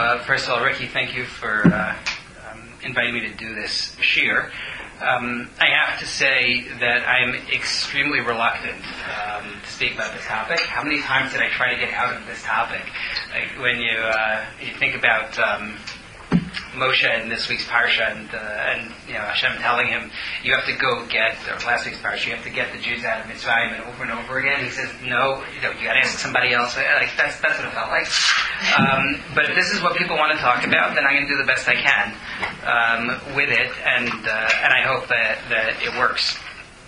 first of all, Ricky, thank you for inviting me to do this shiur. I have to say that I'm extremely reluctant to speak about this topic. How many times did I try to get out of this topic? Like when you think about Moshe in this week's parsha, and Hashem telling him, you have to go get, or last week's parsha, you have to get the Jews out of Mitzrayim, and over again, he says, no, you got to ask somebody else. Like that's what it felt like. But if this is what people want to talk about, then I'm going to do the best I can with it, and I hope that it works.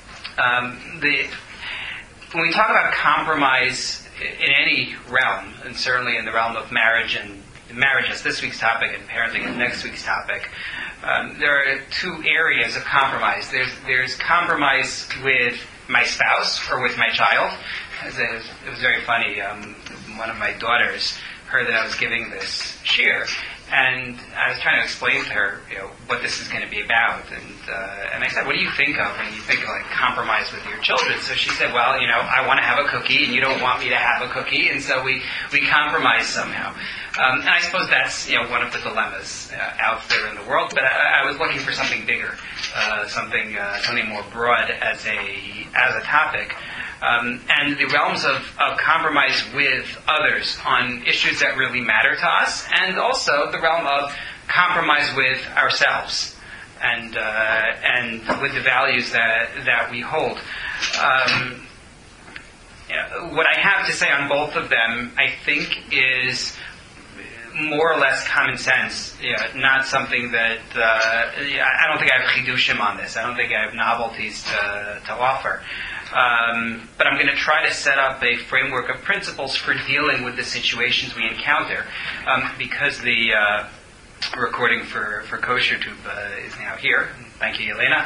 When we talk about compromise in any realm, and certainly in the realm of marriage is this week's topic, and parenting is next week's topic. There are two areas of compromise. There's compromise with my spouse or with my child. It was very funny. One of my daughters heard that I was giving this shiur, and I was trying to explain to her, what this is going to be about. And I said, "What do you think of when you think of like compromise with your children?" So she said, "Well, I want to have a cookie, and you don't want me to have a cookie, and so we compromise somehow." And I suppose that's one of the dilemmas out there in the world. But I was looking for something bigger, something more broad as a topic. And the realms of compromise with others on issues that really matter to us, and also the realm of compromise with ourselves and with the values that we hold. What I have to say on both of them, I think, is more or less common sense. Not something that I don't think I have chidushim on this. I don't think I have novelties to offer. But I'm going to try to set up a framework of principles for dealing with the situations we encounter, because the recording for KosherTube is now here. Thank you, Elena.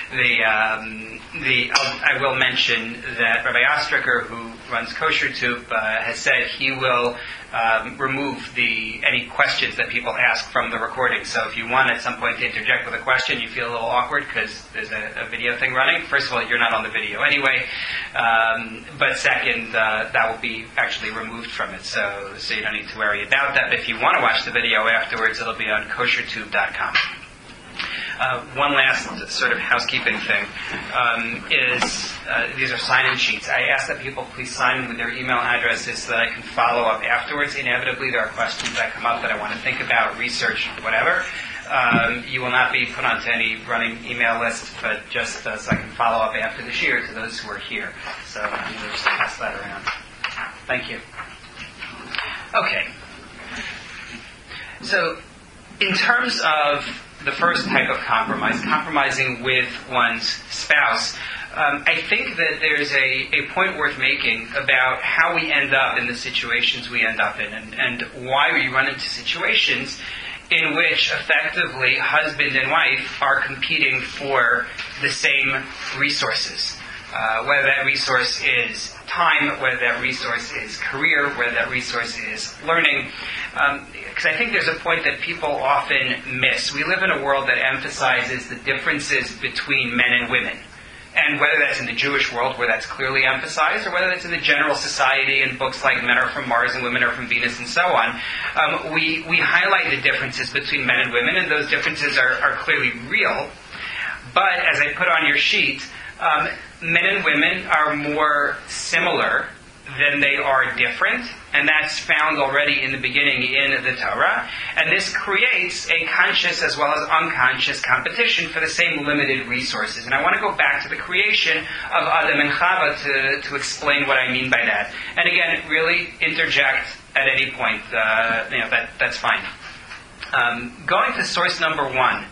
I will mention that Rabbi Ostriker, who runs KosherTube, has said he will remove any questions that people ask from the recording. So if you want at some point to interject with a question, you feel a little awkward because there's a video thing running. First of all, you're not on the video anyway. But second, that will be actually removed from it. So you don't need to worry about that. But if you want to watch the video afterwards, it'll be on koshertube.com. One last sort of housekeeping thing is these are sign-in sheets. I ask that people please sign in with their email addresses so that I can follow up afterwards. Inevitably, there are questions that come up that I want to think about, research, whatever. You will not be put onto any running email list, but just so I can follow up after the shiur to those who are here. So I'm going to just pass that around. Thank you. Okay. So, in terms of the first type of compromise, compromising with one's spouse, I think that there's a point worth making about how we end up in the situations we end up in, and why we run into situations in which effectively husband and wife are competing for the same resources. Whether that resource is time, whether that resource is career, whether that resource is learning. Because I think there's a point that people often miss. We live in a world that emphasizes the differences between men and women. And whether that's in the Jewish world, where that's clearly emphasized, or whether that's in the general society in books like Men Are From Mars and Women Are From Venus and so on, we highlight the differences between men and women, and those differences are clearly real. But, as I put on your sheet, men and women are more similar than they are different, and that's found already in the beginning in the Torah. And this creates a conscious as well as unconscious competition for the same limited resources. And I want to go back to the creation of Adam and Chava to explain what I mean by that. And again, really interject at any point. That's fine. Going to source number 1.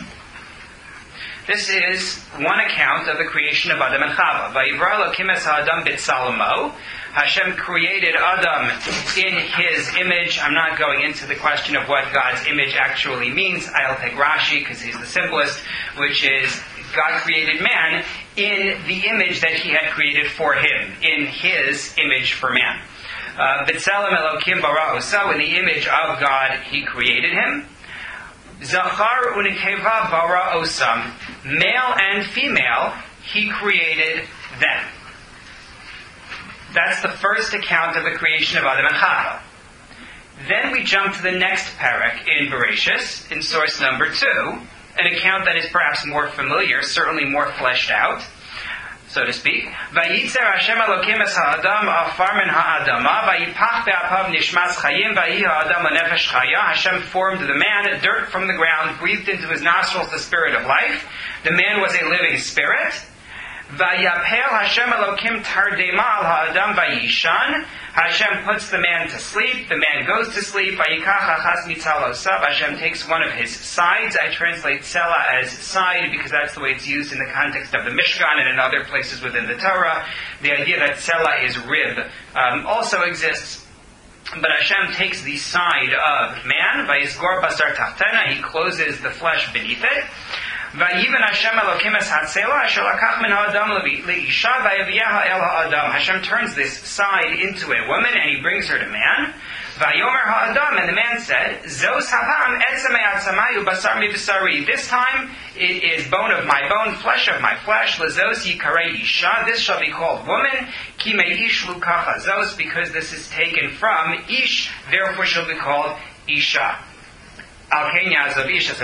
This is one account of the creation of Adam and Chava. Vayivra Elokim es ha'adam b'tzalmo. Hashem created Adam in His image. I'm not going into the question of what God's image actually means. I'll take Rashi because he's the simplest, which is God created man in the image that He had created for him, in His image for man. B'tzelem Elokim bara oso, in the image of God He created him. Zachar u'nekeva bara osam, male and female He created them. That's the first account of the creation of Adam and Chava. Then we jump to the next parak in Bereshis, in source number 2, an account that is perhaps more familiar, certainly more fleshed out, so to speak. Vayitzer Hashem Elokim es ha'adam afar min ha'adama, vayipach be'apav nishmas chayim, vayi ha'adam l'nefesh chaya. Hashem formed the man, dirt from the ground, breathed into his nostrils the spirit of life. The man was a living spirit. Vayapel Hashem Elokim tardema al ha'adam vayishan. Hashem puts the man to sleep. The man goes to sleep. Vayikach achas mitzalosav. Hashem takes one of his sides. I translate Sela as side because that's the way it's used in the context of the Mishkan and in other places within the Torah. The idea that Sela is rib also exists. But Hashem takes the side of man. Vayisgor basar tachtena. He closes the flesh beneath it. Vayiven Hashem Elokim es hatzela asher lakach min ha'adam leisha vayaviyaha el ha'adam. Hashem turns this side into a woman and he brings her to man. Vayomer ha'adam, and the man said, Zos hapam etzemei atzamayu basar mi b'sari. This time it is bone of my bone, flesh of my flesh. Lezos yikarei isha. This shall be called woman. Ki meish lukacha zos, because this is taken from ish, therefore shall be called isha. And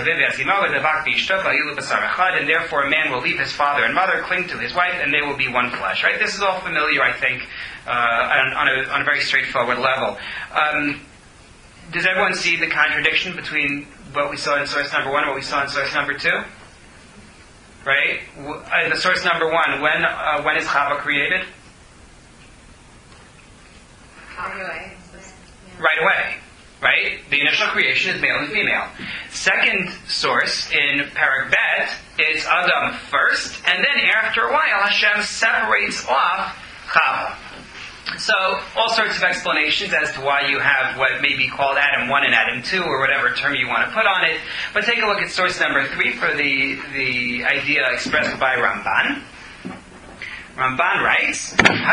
therefore a man will leave his father and mother, cling to his wife, and they will be one flesh. Right? This is all familiar, I think, on a very straightforward level. Does everyone see the contradiction between what we saw in source number 1 and what we saw in source number 2? Right? In the source number 1, when is Chava created? Right away. Right? The initial creation is male and female. Second source in Parak Bet is Adam first, and then after a while Hashem separates off Chava. So, all sorts of explanations as to why you have what may be called Adam 1 and Adam 2, or whatever term you want to put on it. But take a look at source number 3 for the idea expressed by Ramban. Ramban writes,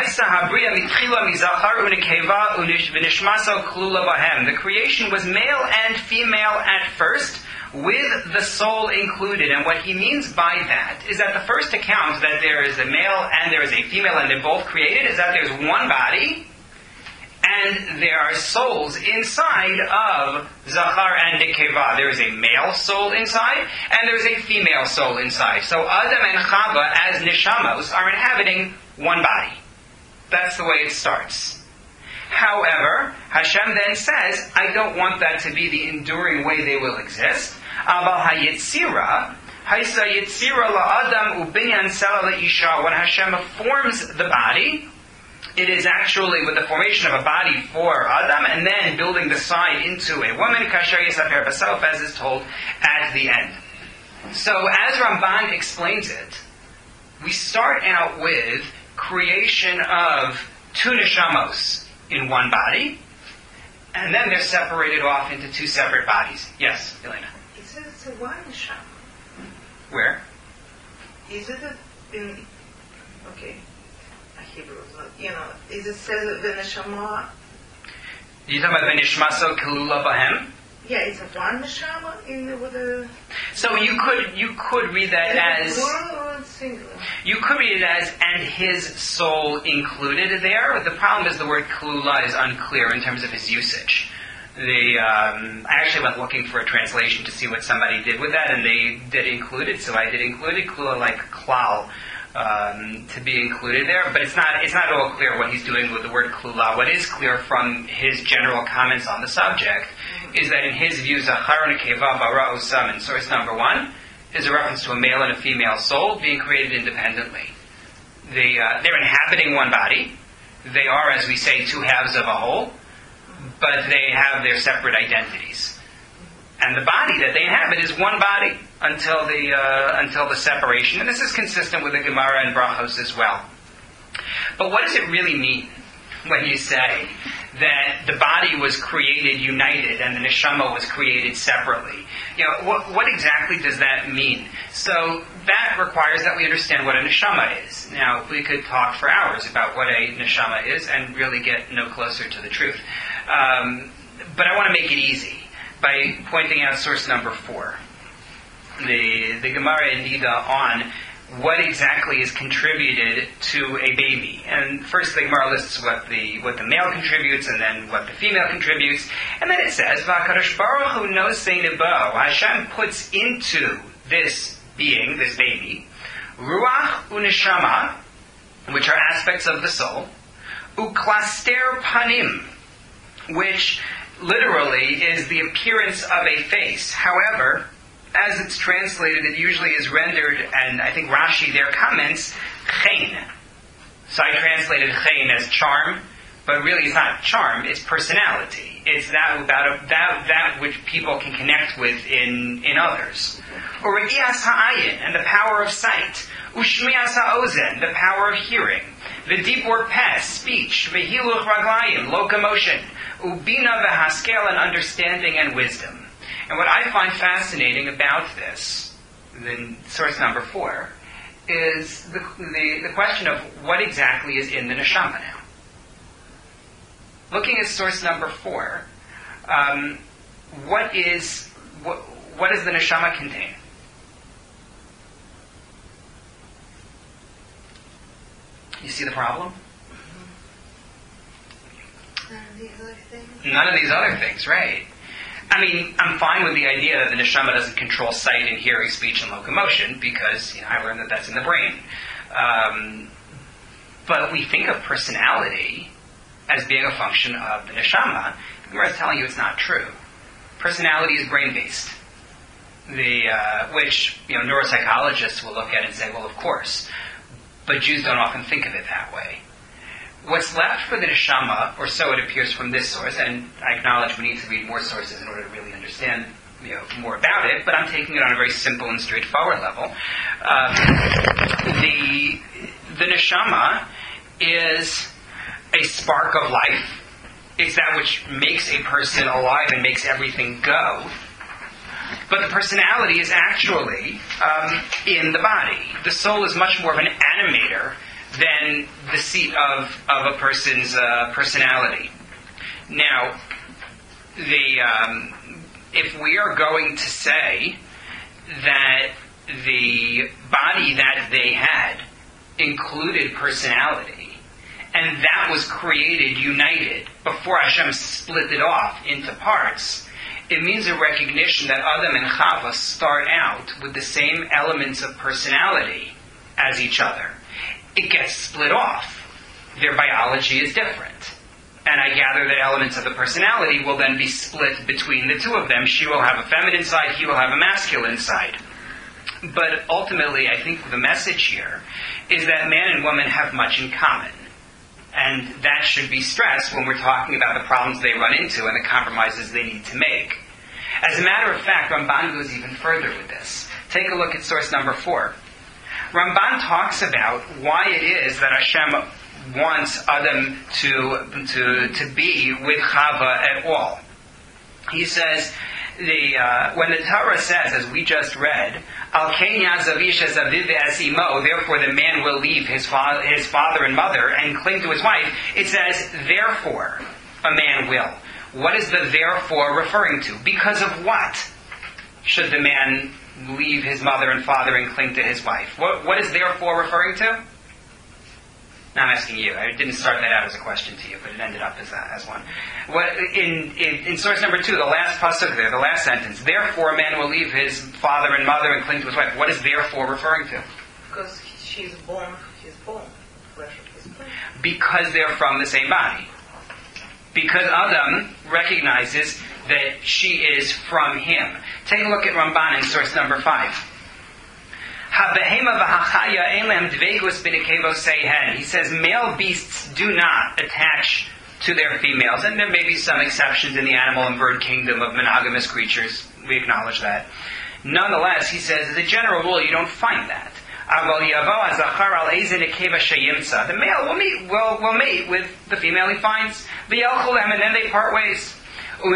the creation was male and female at first, with the soul included. And what he means by that is that the first account that there is a male and there is a female and they're both created is that there's one body and there are souls inside of Zachar and Nekeva. There is a male soul inside, and there is a female soul inside. So Adam and Chava, as Neshamos, are inhabiting one body. That's the way it starts. However, Hashem then says, I don't want that to be the enduring way they will exist. Aval hayitzira, haisa yitzira la'adam ubinyan sela le'isha. When Hashem forms the body, it is actually with the formation of a body for Adam and then building the side into a woman, kasher yisaper b'sof, as is told at the end. So as Ramban explains it, we start out with creation of two neshamos in one body, and then they're separated off into two separate bodies. Yes, Elena? It says it's a one neshama. Where? Is it in... Okay. Hebrew, is it says the neshama? You talking about the nishmaso kilula bahem? Yeah, it's a one neshama in the, with a. So you could read that as plural or singular. You could read it as and his soul included there. The problem is the word kilula is unclear in terms of his usage. I actually went looking for a translation to see what somebody did with that, and they did include it. So I did include it, kilula like klal. To be included there, but it's not at all clear what he's doing with the word klula. What is clear from his general comments on the subject is that in his view, Zachar and Nekeva bara osam in source number 1 is a reference to a male and a female soul being created independently. They're inhabiting one body. They are, as we say, two halves of a whole, but they have their separate identities. And the body that they inhabit is one body until the separation. And this is consistent with the Gemara and Brachos as well. But what does it really mean when you say that the body was created united and the neshama was created separately? What exactly does that mean? So that requires that we understand what a neshama is. Now, we could talk for hours about what a neshama is and really get no closer to the truth. But I want to make it easy by pointing out source number 4. The Gemara in Nida on what exactly is contributed to a baby. And first the Gemara lists what the male contributes, and then what the female contributes. And then it says, V'akadosh Baruch Hu nosei nebo, Hashem puts into this being, this baby, ruach uneshama, which are aspects of the soul, uklaster panim, which literally is the appearance of a face. However, as it's translated, it usually is rendered, and I think Rashi there comments, chen. So I translated chen as charm, but really it's not charm, it's personality. It's that which people can connect with in others. Or re'iyas ha'ayin, and the power of sight. Ushmi'as ha'ozen, the power of hearing. V'dibur pes, speech. V'hiluch raglayim, locomotion. Ubina v'haskel, and understanding and wisdom. And what I find fascinating about this, in source number 4, is the question of what exactly is in the neshama now. Looking at source number 4, what does the neshama contain? You see the problem? None of these other things, right? I mean, I'm fine with the idea that the neshama doesn't control sight and hearing, speech, and locomotion, because I learned that that's in the brain. But we think of personality as being a function of the neshama. The Gemara is telling you it's not true. Personality is brain-based, which neuropsychologists will look at and say, well, of course. But Jews don't often think of it that way. What's left for the neshama, or so it appears from this source, and I acknowledge we need to read more sources in order to really understand more about it, but I'm taking it on a very simple and straightforward level. The neshama is a spark of life. It's that which makes a person alive and makes everything go. But the personality is actually in the body. The soul is much more of an animator than the seat of a person's personality. Now, if we are going to say that the body that they had included personality, and that was created, united, before Hashem split it off into parts, it means a recognition that Adam and Chava start out with the same elements of personality as each other. It gets split off. Their biology is different. And I gather that elements of the personality will then be split between the two of them. She will have a feminine side, he will have a masculine side. But ultimately, I think the message here is that man and woman have much in common. And that should be stressed when we're talking about the problems they run into and the compromises they need to make. As a matter of fact, Ramban goes even further with this. Take a look at source number 4. Ramban talks about why it is that Hashem wants Adam to be with Chava at all. He says, when the Torah says, as we just read, Al Kenya Zavisha Zaviv Asimo, therefore the man will leave his father and mother and cling to his wife, it says, therefore a man will. What is the therefore referring to? Because of what should the man leave his mother and father and cling to his wife? What is therefore referring to? Now I'm asking you. I didn't start that out as a question to you, but it ended up as one. In source number 2, the last pasuk there, the last sentence, therefore a man will leave his father and mother and cling to his wife. What is therefore referring to? Because he's born, flesh of his bone. Because they're from the same body. Because Adam recognizes that she is from him. Take a look at Ramban in source number 5. He says male beasts do not attach to their females, and there may be some exceptions in the animal and bird kingdom of monogamous creatures. We acknowledge that. Nonetheless, he says, as a general rule, you don't find that. The male will mate with the female he finds, and then they part ways. And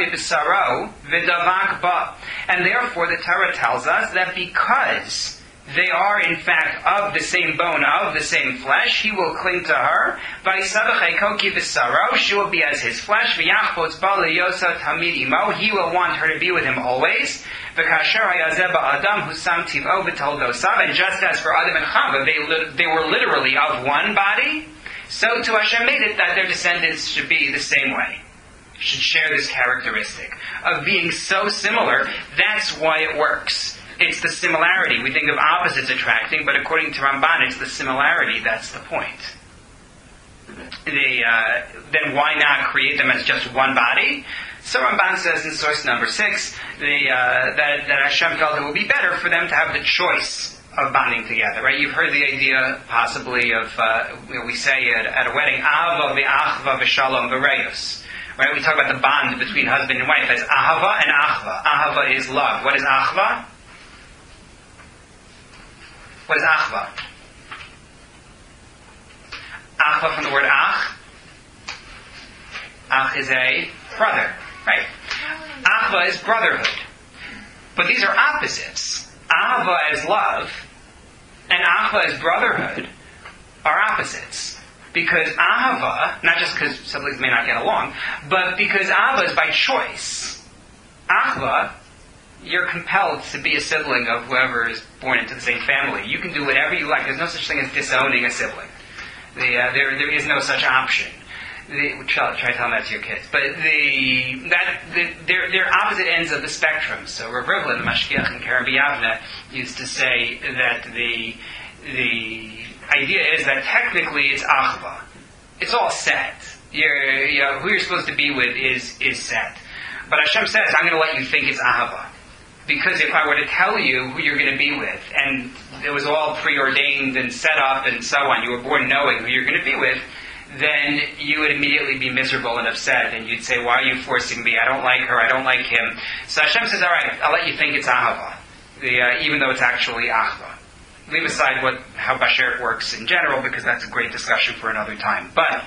therefore the Torah tells us that because they are in fact of the same bone, of the same flesh. He will cling to her. She will be as his flesh. He will want her to be with him always. And just as for Adam and Chava, they were literally of one body, so to Hashem made it that their descendants should be the same way. Should share this characteristic of being so similar. That's why it works. It's the similarity. We think of opposites attracting, but according to Ramban, it's the similarity that's the point. Then why not create them as just one body? So Ramban says in source number 6 that Hashem felt it would be better for them to have the choice of bonding together. Right? You've heard the idea possibly of we say at a wedding, Ahava v'achva v'shalom v'reyus. Right? We talk about the bond between husband and wife as ahava and achva. Ahava is love. What is achva? What is achva? Achva from the word ach. Ach is a brother, right? Achva is brotherhood. But these are opposites. Ahava as love and achva as brotherhood are opposites. Because ahava, not just because siblings may not get along, but because ahava is by choice. Achva, you're compelled to be a sibling of whoever is born into the same family. You can do whatever you like. There's no such thing as disowning a sibling. There is no such option. Try telling that to your kids. But they're opposite ends of the spectrum. So Rav Rivlin, the Mashgiach in Keren B'Yavneh, used to say that the idea is that technically it's achva. It's all set. Who you're supposed to be with is set. But Hashem says, I'm going to let you think it's ahava. Because if I were to tell you who you're going to be with, and it was all preordained and set up and so on, you were born knowing who you're going to be with, then you would immediately be miserable and upset, and you'd say, why are you forcing me? I don't like her, I don't like him. So Hashem says, all right, I'll let you think it's ahava, even though it's actually achva. Leave aside how Bashert works in general, because that's a great discussion for another time. But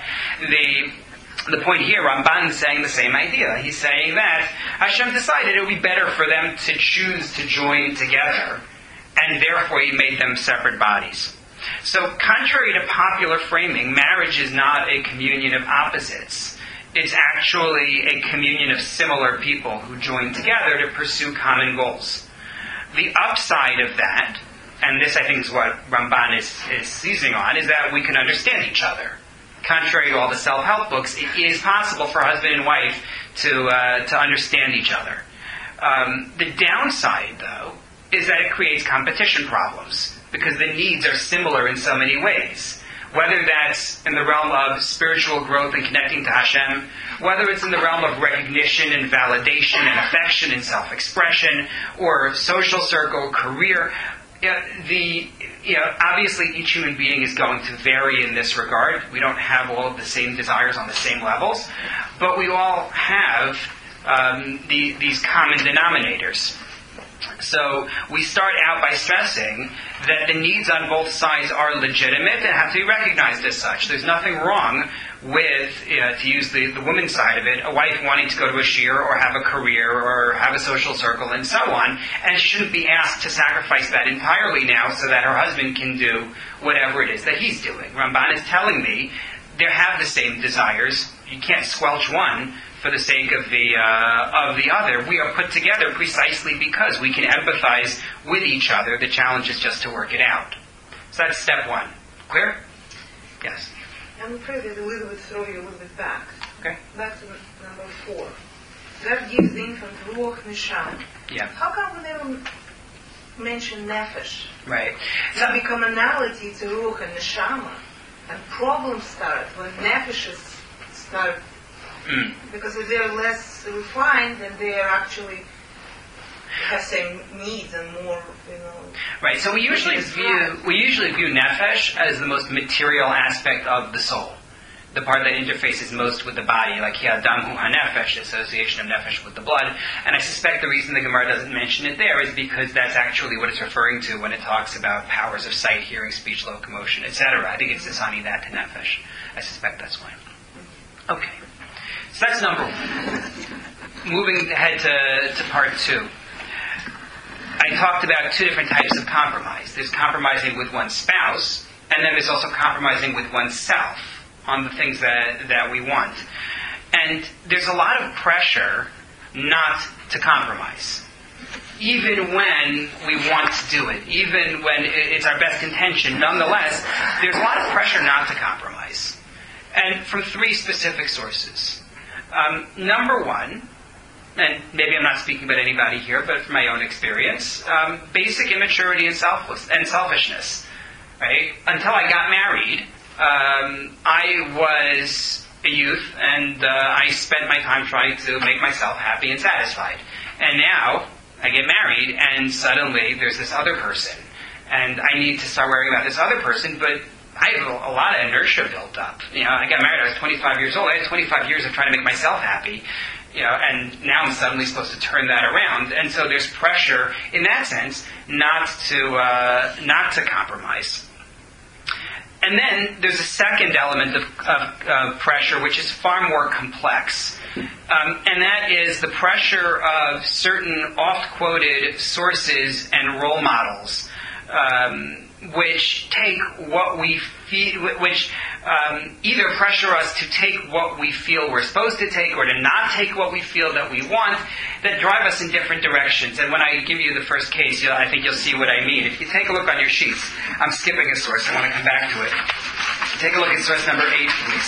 the point here, Ramban is saying the same idea. He's saying that Hashem decided it would be better for them to choose to join together, and therefore He made them separate bodies. So, contrary to popular framing, marriage is not a communion of opposites. It's actually a communion of similar people who join together to pursue common goals. The upside of that, and this I think is what Ramban is seizing on, is that we can understand each other. Contrary to all the self-help books, it is possible for husband and wife to understand each other. The downside, though, is that it creates competition problems, because the needs are similar in so many ways. Whether that's in the realm of spiritual growth and connecting to Hashem, whether it's in the realm of recognition and validation and affection and self-expression, or social circle, career. Obviously each human being is going to vary in this regard. We don't have all of the same desires on the same levels, but we all have these common denominators. So we start out by stressing that the needs on both sides are legitimate and have to be recognized as such. There's nothing wrong with, to use the woman's side of it, a wife wanting to go to a shiur or have a career or have a social circle and so on, and she shouldn't be asked to sacrifice that entirely now so that her husband can do whatever it is that he's doing. Ramban is telling me they have the same desires. You can't squelch one for the sake of the other. We are put together precisely because we can empathize with each other. The challenge is just to work it out. So that's step one. Clear? Yes. I'm afraid that Elizabeth throw you a little bit back. Okay. Back to number 4. That gives the infant ruach neshama. Yeah. How come we never mention nefesh? Right. It's a commonality to ruach and neshama. And problems start when nefeshes start. Because if they're less refined, then they are actually have same needs and more, Right. So we usually view nefesh as the most material aspect of the soul, the part that interfaces most with the body, like adam hu hanefesh, the association of nefesh with the blood. And I suspect the reason the Gemara doesn't mention it there is because that's actually what it's referring to when it talks about powers of sight, hearing, speech, locomotion, etc. I think it's assigning that to nefesh. I suspect that's why. Okay. So that's number 1. Moving ahead to part 2. I I talked about two different types of compromise. There's compromising with one's spouse, and then there's also compromising with oneself on the things that we want. And there's a lot of pressure not to compromise. Even when we want to do it, even when it's our best intention, nonetheless, there's a lot of pressure not to compromise. And from three specific sources. Number one, and maybe I'm not speaking about anybody here, but from my own experience, basic immaturity and selfishness. Right? Until I got married, I was a youth, and I spent my time trying to make myself happy and satisfied. And now, I get married, and suddenly there's this other person, and I need to start worrying about this other person, but I have a lot of inertia built up. I got married, I was 25 years old, I had 25 years of trying to make myself happy, and now I'm suddenly supposed to turn that around, and so there's pressure, in that sense, not to compromise. And then there's a second element of pressure, which is far more complex. And that is the pressure of certain oft-quoted sources and role models, which take what we feel, which either pressure us to take what we feel we're supposed to take, or to not take what we feel that we want, that drive us in different directions. And when I give you the first case, I think you'll see what I mean. If you take a look on your sheets, I'm skipping a source, I want to come back to it. Take a look at source number 8, please.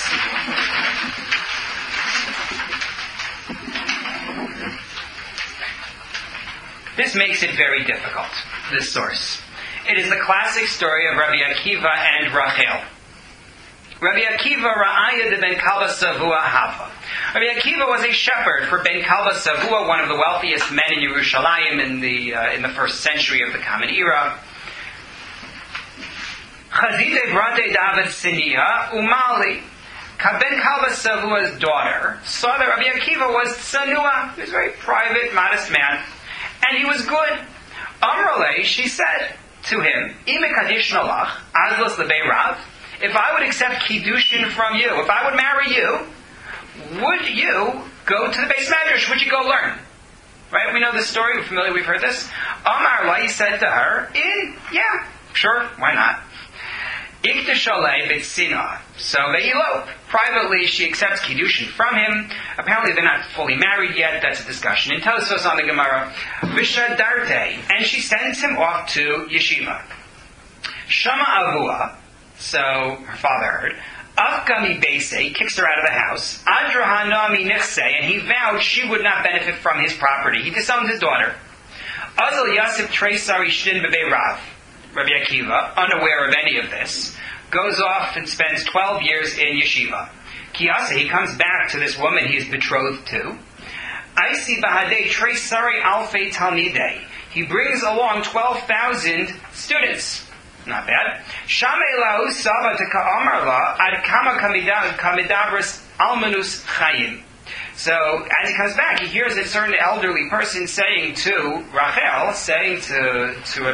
This makes it very difficult, this source. It is the classic story of Rabbi Akiva and Rachel. Rabbi Akiva Ra'aya de Ben Kalba Savua Hava. Rabbi Akiva was a shepherd for Ben Kalba Savua, one of the wealthiest men in Yerushalayim in the first century of the Common Era. Chazide Brate David Sinia Umali. Ben Kalba Savua's daughter saw that Rabbi Akiva was tsanua. He was a very private, modest man. And he was good. Amrale, she said to him, Ime Kaddish Nolach, Azlos Lebei Rav, if I would accept Kiddushin from you, if I would marry you, would you go to the Beis Medrash? Would you go learn? Right? We know this story. We're familiar. We've heard this. Amar Lai said to her, yeah, sure, why not? Ikdashalei Bitsina. So they elope. Privately, she accepts Kiddushin from him. Apparently, they're not fully married yet. That's a discussion in Tosfos on the Gemara. Vishadarte. And she sends him off to yeshiva. Shama Avua. So her father heard. Afkami Beise kicks her out of the house. Adrahanami Nifse. And he vowed she would not benefit from his property. He disowned his daughter. Azal Yasif Treisari Shin Bebe Rav. Rabbi Akiva, unaware of any of this, goes off and spends 12 years in yeshiva. Kiyasa, he comes back to this woman he is betrothed to. Aisi Bahadei Treisari Alfei Talmidei. He brings along 12,000 students. Not bad. Shamei Lahu Saba to Ka'amarla Ad Kama Kamidabris Almanus Chayim. So, as he comes back, he hears a certain elderly person saying to Rachel, saying to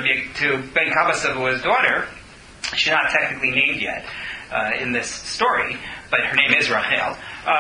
Ben Kalba Savua's daughter, she's not technically named yet in this story, but her name is Rachel,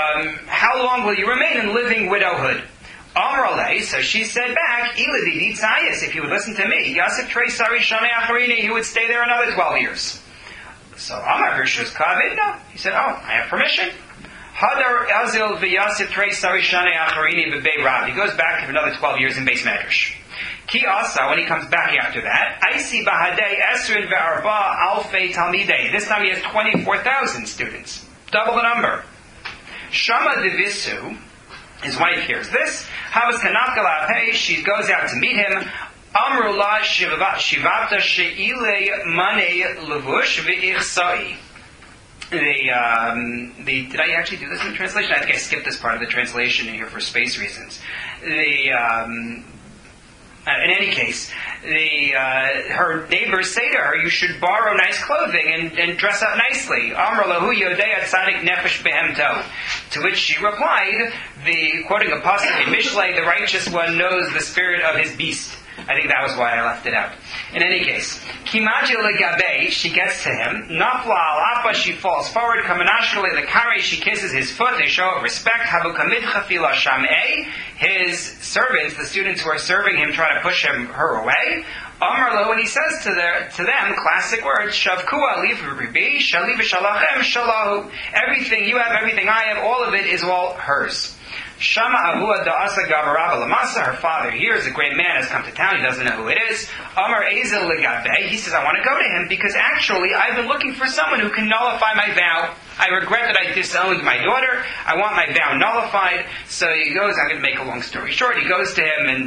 how long will you remain in living widowhood? Amrale, so she said back, Iladi Tzayas, if you would listen to me, Yasif Trei Sari Shane Acharini, he would stay there another 12 years. So Amar Gershus Kavid, no. He said, I have permission. Hadar Azil v'Yasif Trei Sari Shane Acharini b'Bei Rav. He goes back for another 12 years in Beis Medrash. Ki Asa, when he comes back after that, Aisi Bahadei Esrin ve'Arba Alfei Talmidei. This time he has 24,000 students. Double the number. Shama Devisu, his wife hears this. Havas Kanakala Pei, she goes out to meet him. Amrullah Shivata She'ile Mane Levush V'ichsai. Did I actually do this in the translation? I think I skipped this part of the translation in here for space reasons. In any case, her neighbors say to her, you should borrow nice clothing and dress up nicely. Amr lahu yodei tzadik nefesh behemto. To which she replied, quoting a pasuk in Mishlei, the righteous one knows the spirit of his beast. I think that was why I left it out. In any case, Kimaji legabe, she gets to him. Nafla al appa, she falls forward. Kamanashkale lekare, she kisses his foot. They show respect. Habukamid chafila sham'e, his servants, the students who are serving him, try to push her away. Amarlo, and he says to them, classic words, Shavkua liv ribi, shali v'shalachem shalahu. Everything you have, everything I have, all of it is all hers. Shama Avua Da'asa Gavaraba Lamasa, her father hears a great man has come to town, he doesn't know who it is. Amar Ezel Legabe, he says, I want to go to him because actually I've been looking for someone who can nullify my vow. I regret that I disowned my daughter. I want my vow nullified. So he goes, I'm going to make a long story short, he goes to him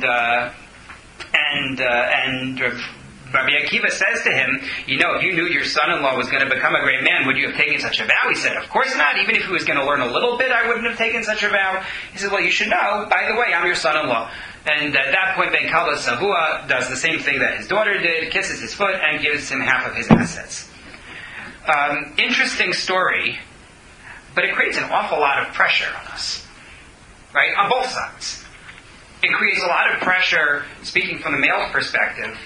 and Rabbi Akiva says to him, if you knew your son-in-law was going to become a great man, would you have taken such a vow? He said, of course not. Even if he was going to learn a little bit, I wouldn't have taken such a vow. He said, well, you should know. By the way, I'm your son-in-law. And at that point, Ben Kala Savua does the same thing that his daughter did, kisses his foot, and gives him half of his assets. Interesting story, but it creates an awful lot of pressure on us. Right? On both sides. It creates a lot of pressure, speaking from the male's perspective.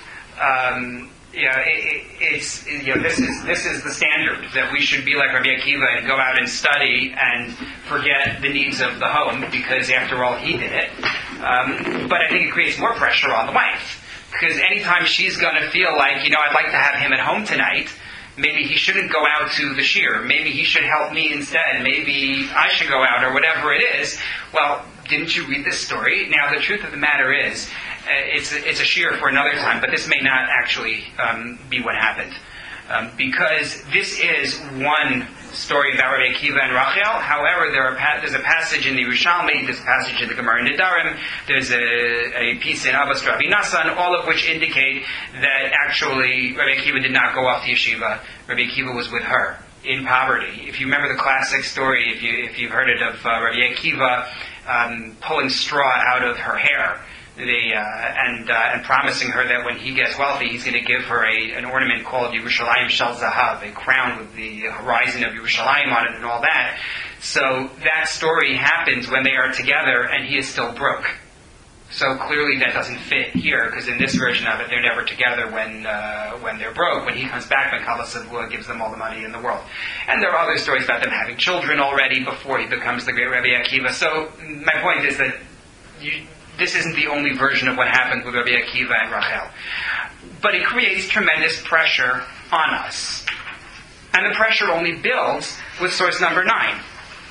This is the standard that we should be like Rabbi Akiva and go out and study and forget the needs of the home because after all he did it. But I think it creates more pressure on the wife because anytime she's going to feel like I'd like to have him at home tonight. Maybe he shouldn't go out to the shiur. Maybe he should help me instead. Maybe I should go out or whatever it is. Well, didn't you read this story? Now the truth of the matter is. It's a shiur for another time, but this may not actually be what happened. Because this is one story about Rabbi Akiva and Rachel. However, there's a passage in the Yerushalmi, there's a passage in the Gemara in Nedarim, there's a piece in Avos Rabbi Nassan, all of which indicate that actually Rabbi Akiva did not go off to yeshiva. Rabbi Akiva was with her in poverty. If you remember the classic story, if you've heard it of Rabbi Akiva pulling straw out of her hair, and promising her that when he gets wealthy, he's going to give her an ornament called Yerushalayim Shel Zahav, a crown with the horizon of Yerushalayim on it and all that. So that story happens when they are together and he is still broke. So clearly that doesn't fit here, because in this version of it, they're never together when they're broke. When he comes back, Ben Kala Savua gives them all the money in the world. And there are other stories about them having children already before he becomes the great Rabbi Akiva. So my point is that this isn't the only version of what happened with Rabbi Akiva and Rachel. But it creates tremendous pressure on us. And the pressure only builds with source number 9.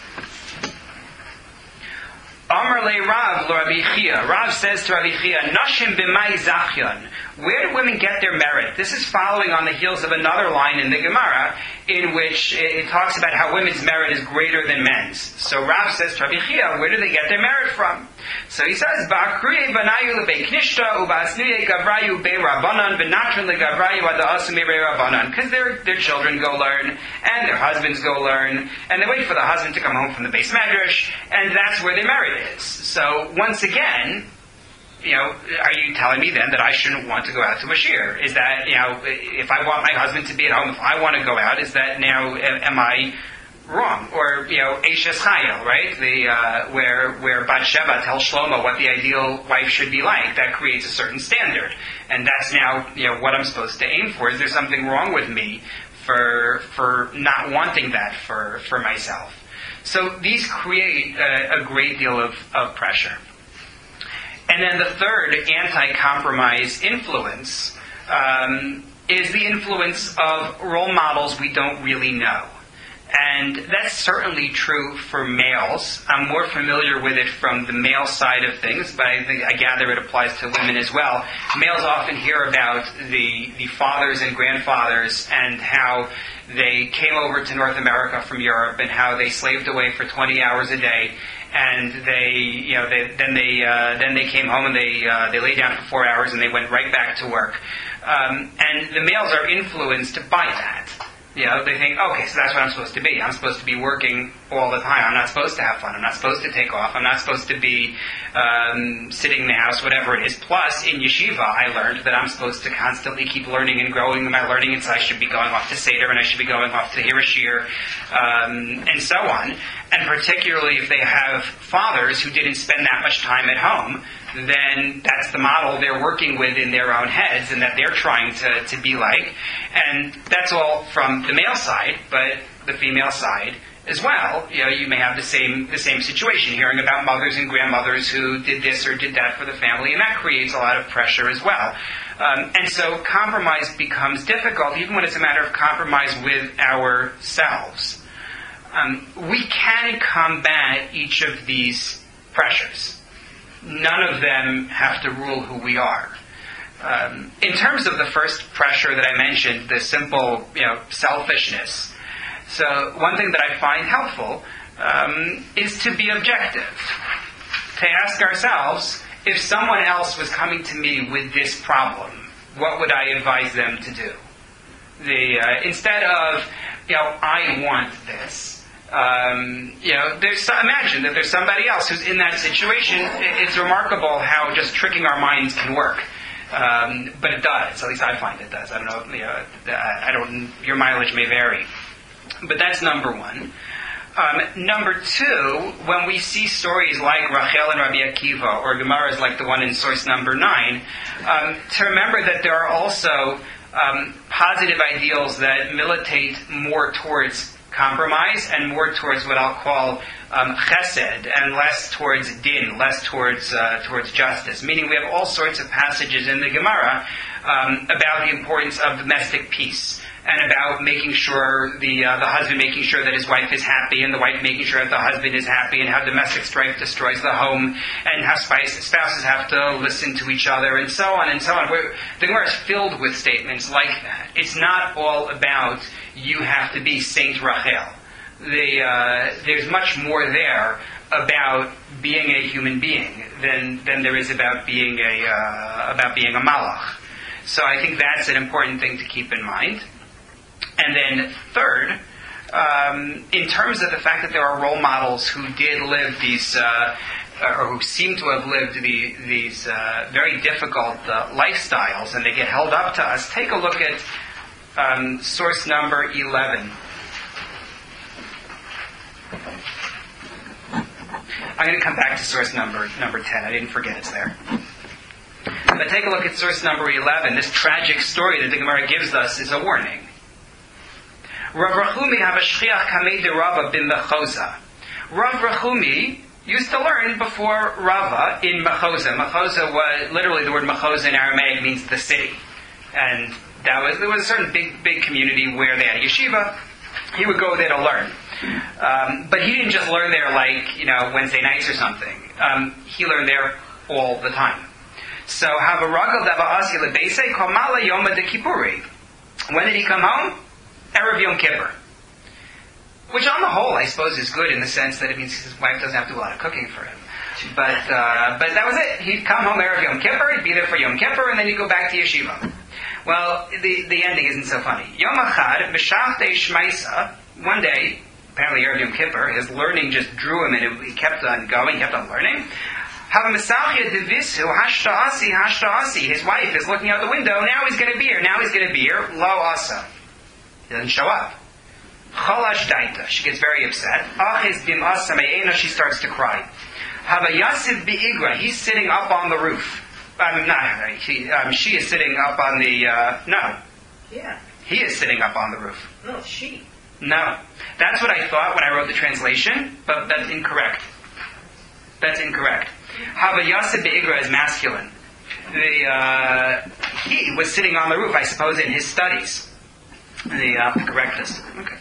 Amar le Rav lo Rabbi Chia. Rav says to Rabbi Chia, Nashim b'mai zachyon. Where do women get their merit? This is following on the heels of another line in the Gemara, in which it talks about how women's merit is greater than men's. So Rav says to Rabbi Chia, where do they get their merit from? So he says, Ba'akruye banayu lebeik knishta, uba'asnuye gavrayu be rabbanan, v'natrin legavrayu ada'asu me rabbanan. Because their children go learn, and their husbands go learn, and they wait for the husband to come home from the Beis Medrash, and that's where their merit is. So once again, are you telling me then that I shouldn't want to go out to a shiur? Is that, if I want my husband to be at home, if I want to go out, is that now, am I wrong? Or, Eishes Chayil, right? Where Bathsheba tells Shlomo what the ideal wife should be like. That creates a certain standard. And that's now, what I'm supposed to aim for. Is there something wrong with me for not wanting that for myself? So these create a great deal of pressure. And then the third anti-compromise influence is the influence of role models we don't really know. And that's certainly true for males. I'm more familiar with it from the male side of things, but I gather it applies to women as well. Males often hear about the fathers and grandfathers and how they came over to North America from Europe and how they slaved away for 20 hours a day. And then they came home and they lay down for 4 hours and they went right back to work. And the males are influenced by that. They think, okay, so that's what I'm supposed to be. I'm supposed to be working all the time. I'm not supposed to have fun. I'm not supposed to take off. I'm not supposed to be sitting in the house, whatever it is. Plus, in yeshiva, I learned that I'm supposed to constantly keep learning and growing my learning, and so I should be going off to Seder, and I should be going off to hear a shiur, and so on. And And particularly if they have fathers who didn't spend that much time at home, then that's the model they're working with in their own heads and that they're trying to be like. And that's all from the male side, but the female side as well. You may have the same situation, hearing about mothers and grandmothers who did this or did that for the family, and that creates a lot of pressure as well. And so compromise becomes difficult, even when it's a matter of compromise with ourselves. We can combat each of these pressures. None of them have to rule who we are. In terms of the first pressure that I mentioned, the simple, selfishness. So one thing that I find helpful is to be objective. To ask ourselves, if someone else was coming to me with this problem, what would I advise them to do? Instead of, I want this. Imagine that there's somebody else who's in that situation. It's remarkable how just tricking our minds can work. But it does. At least I find it does. I don't know. Your mileage may vary. But that's number one. Number two, when we see stories like Rachel and Rabbi Akiva, or Gemaras like the one in source number 9, to remember that there are also positive ideals that militate more towards compromise and more towards what I'll call chesed, and less towards din, less towards justice. Meaning we have all sorts of passages in the Gemara about the importance of domestic peace, and about making sure the husband making sure that his wife is happy, and the wife making sure that the husband is happy, and how domestic strife destroys the home, and how spouses have to listen to each other, and so on and so on. The Gemara is filled with statements like that. It's not all about you have to be Saint Rachel. There's much more there about being a human being than there is about being a malach. So I think that's an important thing to keep in mind. And then third, in terms of the fact that there are role models who did live these, or who seem to have lived these very difficult lifestyles, and they get held up to us, take a look at source number 11. I'm going to come back to source number 10. I didn't forget it's there. But take a look at source number 11. This tragic story that the Gemara gives us is a warning. Rav Rachumi Havashchiach Kamei de Rava bin Mechoza. Rav Rachumi used to learn before Rava in Mechoza. Mechoza was, literally the word Mechoza in Aramaic means the city. And there was a certain big community where they had a yeshiva. He would go there to learn. But he didn't just learn there like, Wednesday nights or something. He learned there all the time. So, Havaragal Dava Asi Lebeisei Kamala Yoma de Kippuri. When did he come home? Erev Yom Kippur. Which on the whole, I suppose, is good in the sense that it means his wife doesn't have to do a lot of cooking for him. But that was it. He'd come home Erev Yom Kippur, he'd be there for Yom Kippur, and then he'd go back to yeshiva. Well, the ending isn't so funny. Yom Achad, B'shachtei Shmaisa, one day, apparently Erev Yom Kippur, his learning just drew him, and he kept on going, he kept on learning. Havamisachia Devisu, Hashtaasi. His wife is looking out the window, now he's going to be here, Lo Asa. He doesn't show up. Cholash Daita. She gets very upset. Achiz bim asa me'ena. She starts to cry. Hava Yasiv bi'igra. He's sitting up on the roof. She is sitting up on the... no. Yeah. He is sitting up on the roof. No, she. No. That's what I thought when I wrote the translation, but that's incorrect. Hava Yasiv bi'igra is masculine. He was sitting on the roof, I suppose, in his studies. The correctness. Okay.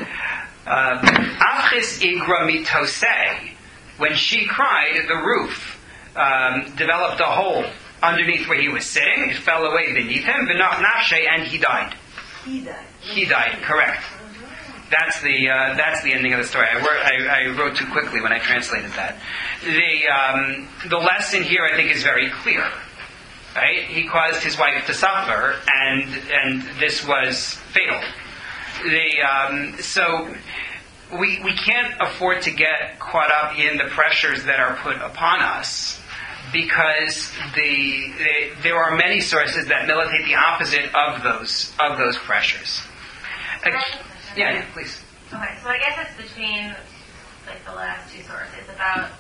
Achis igra mitosei. When she cried, the roof developed a hole underneath where he was sitting. It fell away beneath him. V'nach nafshe, and he died. He died. Correct. That's the ending of the story. I wrote too quickly when I translated that. The lesson here, I think, is very clear. Right? He caused his wife to suffer, and this was fatal. So we can't afford to get caught up in the pressures that are put upon us, because there are many sources that militate the opposite of those pressures. Yeah, please. Okay, so I guess it's between like the last two sources about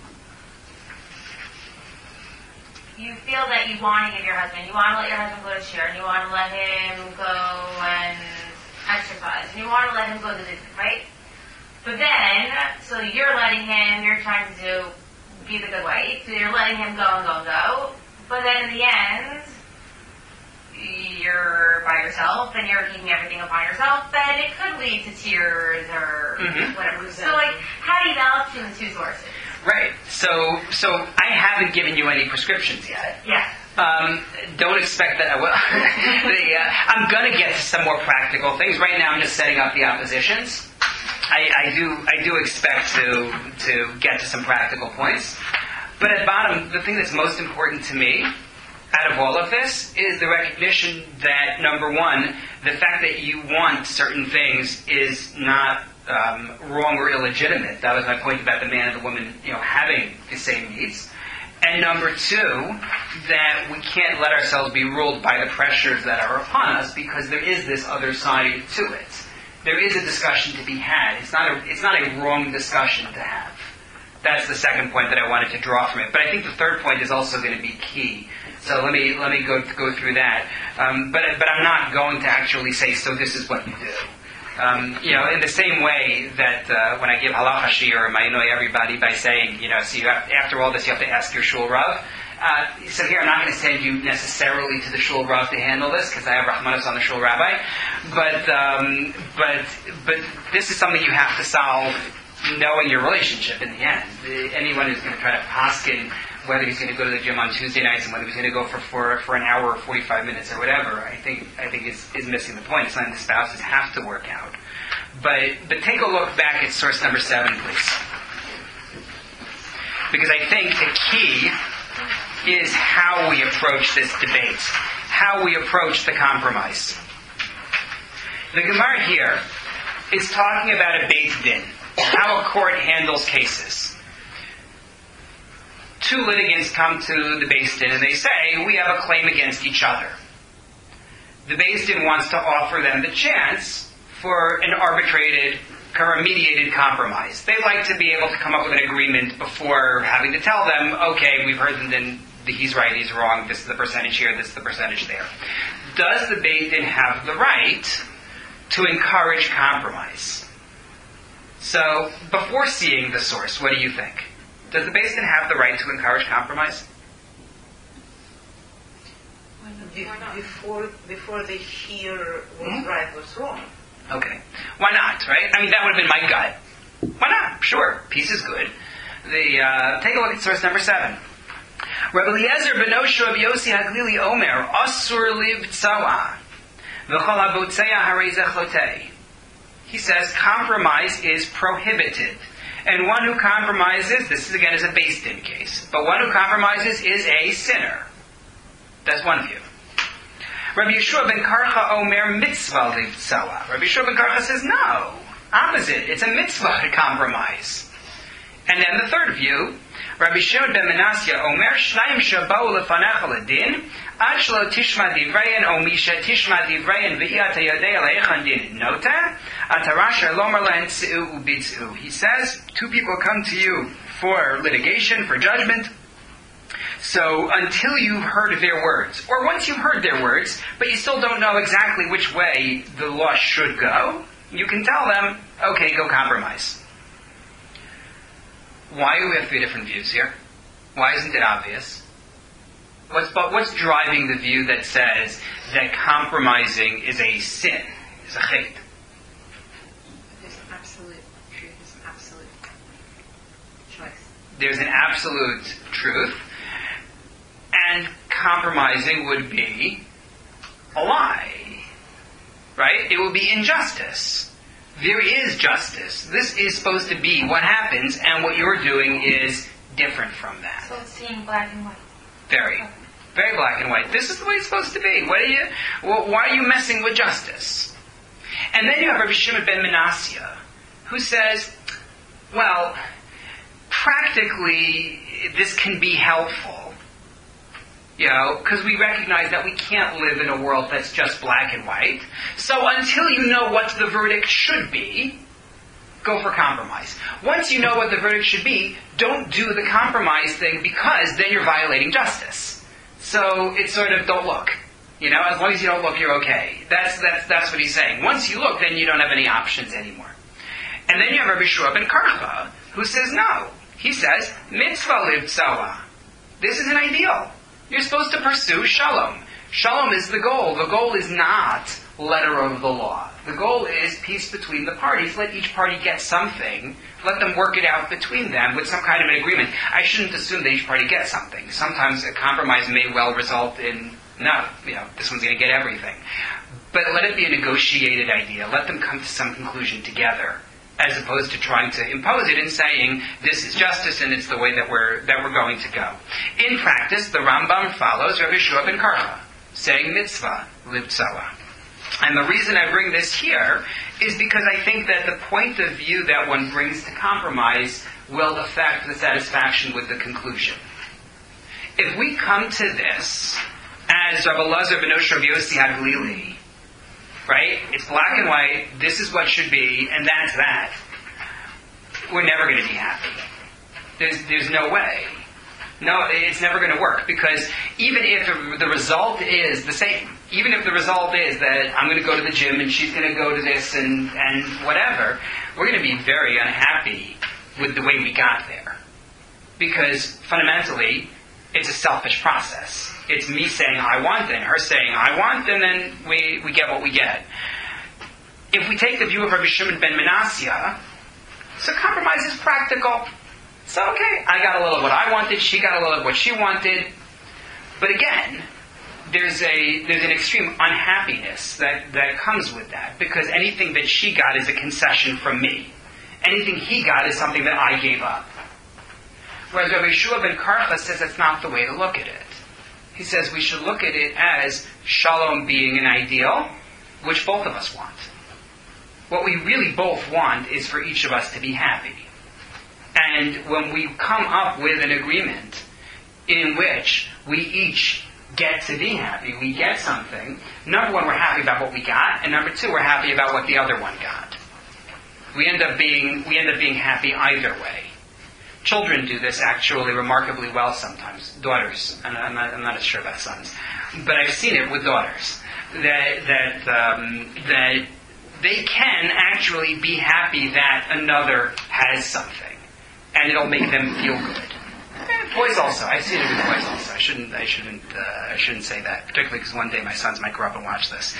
you feel that you want to give your husband, you want to let your husband go to cheer, and you want to let him go and exercise, and you want to let him go to Disney, right? But then, so you're letting him, you're trying to be the good wife, so you're letting him go and go and go, but then in the end, you're by yourself and you're keeping everything upon yourself, then it could lead to tears or whatever. So, like, how do you balance between the two sources? Right. So I haven't given you any prescriptions yet. Yeah. Don't expect that I will. I'm going to get to some more practical things. Right now I'm just setting up the oppositions. I do expect to get to some practical points. But at bottom, the thing that's most important to me out of all of this is the recognition that, number one, the fact that you want certain things is not wrong or illegitimate. That was my point about the man and the woman, having the same needs. And number two, that we can't let ourselves be ruled by the pressures that are upon us, because there is this other side to it. There is a discussion to be had. It's not a wrong discussion to have. That's the second point that I wanted to draw from it. But I think the third point is also going to be key. So let me go through that. But I'm not going to actually say, so this is what you do. In the same way that when I give halacha shiurim, I annoy everybody by saying, so after all this you have to ask your shul rav. So here I'm not going to send you necessarily to the shul rav to handle this, because I have rahmanos on the shul rabbi. But this is something you have to solve knowing your relationship in the end. Anyone who's going to try to paskin whether he's going to go to the gym on Tuesday nights and whether he's going to go for an hour or 45 minutes or whatever, I think is missing the point. It's something the spouses have to work out. But take a look back at source number 7, please. Because I think the key is how we approach this debate, how we approach the compromise. The Gemara here is talking about a Beit Din, how a court handles cases. Two litigants come to the Beis Din and they say, we have a claim against each other. The Beis Din wants to offer them the chance for an arbitrated or a mediated compromise. They like to be able to come up with an agreement before having to tell them, okay, we've heard them, then he's right, he's wrong, this is the percentage here, this is the percentage there. Does the Beis Din have the right to encourage compromise? So, before seeing the source, what do you think? Does the Beis Din have the right to encourage compromise? Before they hear what's right, what's wrong. Okay. Why not, right? I mean, that would have been my gut. Why not? Sure. Peace is good. Take a look at source number 7. Rabbi Eliezer ben Oshu Rabbi Yossi Haglili Omer, Asur liv tzawa, v'chol habotzeya harei zechlotei. He says compromise is prohibited. And one who compromises, this is again is a Beis Din case, but one who compromises is a sinner. That's one view. Rabbi Yeshua ben Karcha Omer mitzvah liv tzawa. Rabbi Yeshua ben Karcha says no, opposite. It's a mitzvah to compromise. And then the third view, Rabbi Shimon ben Menasya Omer Shnayim shabau lefanecha ledin ad shelo tishma divrein o misha tishma divrein ve'iyat yodei leichan din nota atarasha lomer lehen tzi'u u'bitzi'u. He says, two people come to you for litigation, for judgment. So until you've heard their words, or once you've heard their words, but you still don't know exactly which way the law should go, you can tell them, okay, go compromise. Why do we have 3 different views here? Why isn't it obvious? What's driving the view that says that compromising is a sin, is a chait? There's an absolute truth, there's an absolute choice. There's an absolute truth, and compromising would be a lie, right? It would be injustice. There is justice. This is supposed to be what happens, and what you're doing is different from that. So it's seeing black and white. Very black and white. This is the way it's supposed to be. Why are you messing with justice? And then you have Rabbi Shimon ben Menasya, who says, well, practically this can be helpful. Because we recognize that we can't live in a world that's just black and white. So until you know what the verdict should be, go for compromise. Once you know what the verdict should be, don't do the compromise thing because then you're violating justice. So it's sort of don't look. As long as you don't look, you're okay. That's what he's saying. Once you look, then you don't have any options anymore. And then you have Rabbi Shua ben Karcha, who says no. He says, mitzvah liv sawa. This is an ideal. You're supposed to pursue shalom. Shalom is the goal. The goal is not letter of the law. The goal is peace between the parties. Let each party get something. Let them work it out between them with some kind of an agreement. I shouldn't assume that each party gets something. Sometimes a compromise may well result in, this one's going to get everything. But let it be a negotiated idea. Let them come to some conclusion together, as opposed to trying to impose it and saying, this is justice and it's the way that we're going to go. In practice, the Rambam follows Rabbi Shua ben Karcha, saying mitzvah liv sawa. And the reason I bring this here is because I think that the point of view that one brings to compromise will affect the satisfaction with the conclusion. If we come to this as Rabbi Elazar ben Osher Rabbi Yossi HaGlili, right? It's black and white, this is what should be, and that's that. We're never going to be happy. There's no way. No, it's never going to work, because even if the result is the same, even if the result is that I'm going to go to the gym and she's going to go to this and whatever, we're going to be very unhappy with the way we got there. Because fundamentally, it's a selfish process. It's me saying I want and her saying I want, and then we get what we get. If we take the view of Rabbi Shimon ben Manasseh, so compromise is practical. So okay, I got a little of what I wanted, she got a little of what she wanted. But again, there's an extreme unhappiness that comes with that, because anything that she got is a concession from me. Anything he got is something that I gave up. Whereas Rabbi Shua ben Karcha says that's not the way to look at it. He says we should look at it as shalom being an ideal, which both of us want. What we really both want is for each of us to be happy. And when we come up with an agreement in which we each get to be happy, we get something, number one, we're happy about what we got, and number two, we're happy about what the other one got. We end up being happy either way. Children do this actually remarkably well sometimes. Daughters, and I'm not as sure about sons, but I've seen it with daughters that they can actually be happy that another has something, and it'll make them feel good. And boys also. I've seen it with boys also. I shouldn't say that, particularly because one day my sons might grow up and watch this.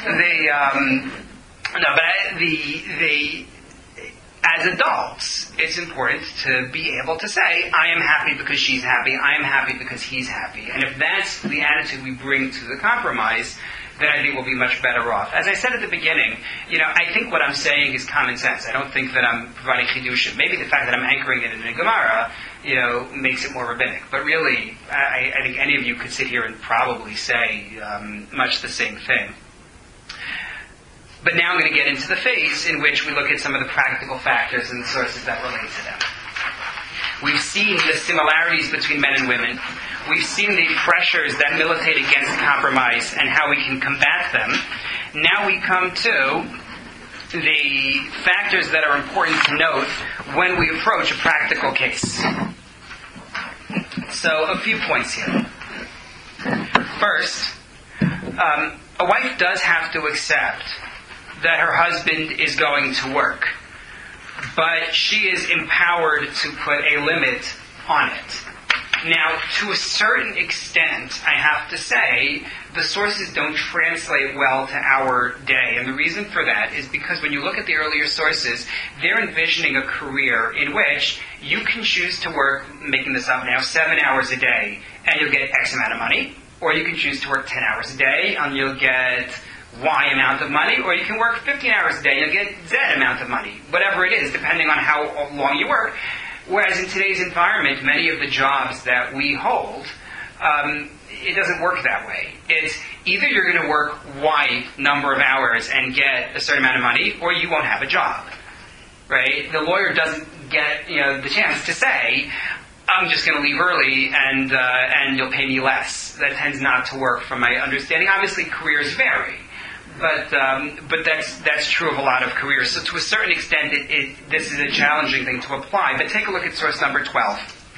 As adults, it's important to be able to say, I am happy because she's happy, I am happy because he's happy. And if that's the attitude we bring to the compromise, then I think we'll be much better off. As I said at the beginning, I think what I'm saying is common sense. I don't think that I'm providing chidushim. Maybe the fact that I'm anchoring it in a Gemara, makes it more rabbinic. But really, I think any of you could sit here and probably say much the same thing. But now I'm going to get into the phase in which we look at some of the practical factors and the sources that relate to them. We've seen the similarities between men and women. We've seen the pressures that militate against compromise and how we can combat them. Now we come to the factors that are important to note when we approach a practical case. So, a few points here. First, a wife does have to accept that her husband is going to work, but she is empowered to put a limit on it. Now, to a certain extent, I have to say, the sources don't translate well to our day. And the reason for that is because when you look at the earlier sources, they're envisioning a career in which you can choose to work, making this up now, 7 hours a day, and you'll get X amount of money. Or you can choose to work 10 hours a day, and you'll get Y amount of money. Or you can work 15 hours a day, and you'll get Z amount of money. Whatever it is, depending on how long you work. Whereas in today's environment, many of the jobs that we hold, it doesn't work that way. It's either you're going to work Y number of hours and get a certain amount of money, or you won't have a job. Right? The lawyer doesn't get the chance to say, I'm just going to leave early and you'll pay me less. That tends not to work from my understanding. Obviously, careers vary. But that's true of a lot of careers. So to a certain extent, this is a challenging thing to apply. But take a look at source number 12.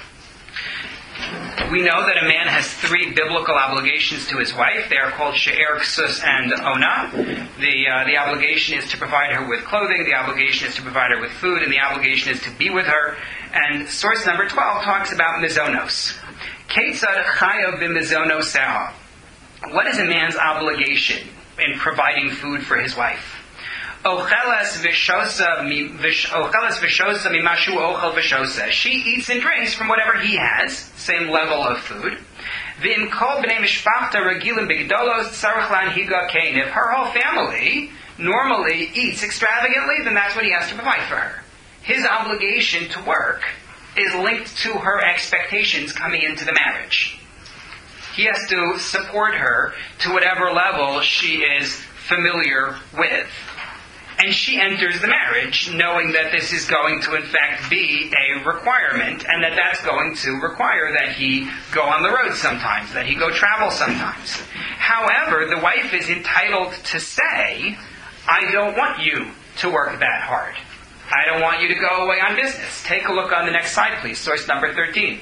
We know that a man has 3 biblical obligations to his wife. They are called she'er, ksus, and ona. The obligation is to provide her with clothing, the obligation is to provide her with food, and the obligation is to be with her. And source number 12 talks about mizonos. Ketzad chayav b'mizonos seha. What is a man's obligation in providing food for his wife? Ocheles vishosa mimashu ochel vishosa. She eats and drinks from whatever he has, same level of food. V'im kol b'nei mishpachta regilim b'gedolos tzarich lan higa kain. If her whole family normally eats extravagantly, then that's what he has to provide for her. His obligation to work is linked to her expectations coming into the marriage. He has to support her to whatever level she is familiar with. And she enters the marriage knowing that this is going to in fact be a requirement, and that that's going to require that he go on the road sometimes, that he go travel sometimes. However, the wife is entitled to say, I don't want you to work that hard. I don't want you to go away on business. Take a look on the next slide, please. Source number 13.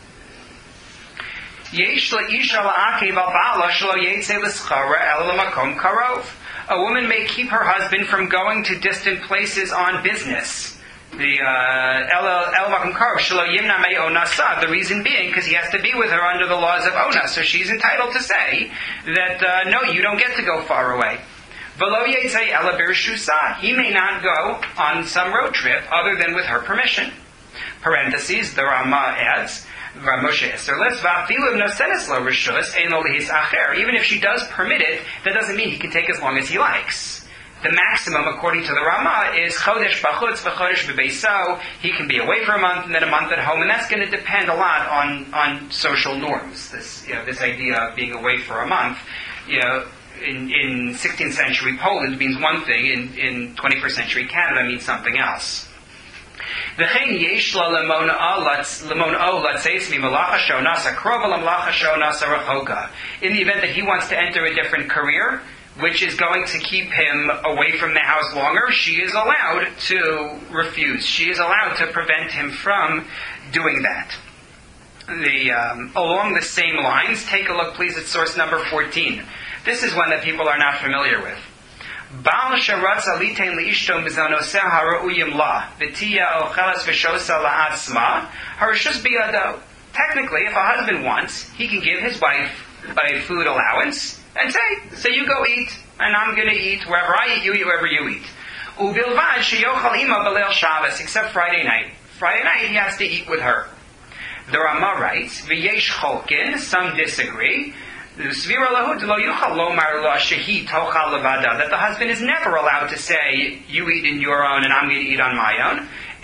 A woman may keep her husband from going to distant places on business. The reason being because he has to be with her under the laws of Ona. So she's entitled to say that, no, you don't get to go far away. He may not go on some road trip other than with her permission. Parentheses, the Rama adds, even if she does permit it, that doesn't mean he can take as long as he likes. The maximum, according to the Rama, is chodesh b'chutz v'chodesh b'beiso. He can be away for a month and then a month at home, and that's going to depend a lot on social norms. This idea of being away for a month, in 16th century Poland means one thing, in 21st century Canada means something else. In the event that he wants to enter a different career, which is going to keep him away from the house longer, she is allowed to refuse. She is allowed to prevent him from doing that. Along the same lines, take a look please at source number 14. This is one that people are not familiar with. Technically, if a husband wants, he can give his wife a food allowance and say you go eat, and I'm going to eat wherever I eat, you eat wherever you eat. Except Friday night. Friday night he has to eat with her. The Rama writes, V'yesh cholkin, some disagree, that the husband is never allowed to say, you eat in your own and I'm going to eat on my own.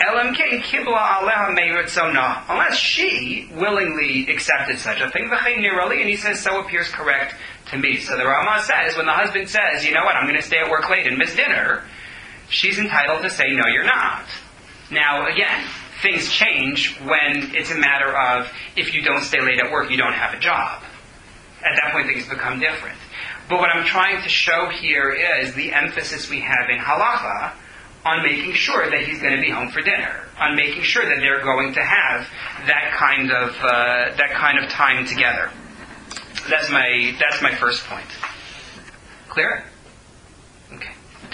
Unless she willingly accepted such a thing. And he says, so appears correct to me. So the Rama says, when the husband says, you know what, I'm going to stay at work late and miss dinner, she's entitled to say, no, you're not. Now, again, things change when it's a matter of, if you don't stay late at work, you don't have a job. At that point, things become different. But what I'm trying to show here is the emphasis we have in halacha on making sure that he's going to be home for dinner, on making sure that they're going to have that kind of time together. That's my first point. Clear? Okay.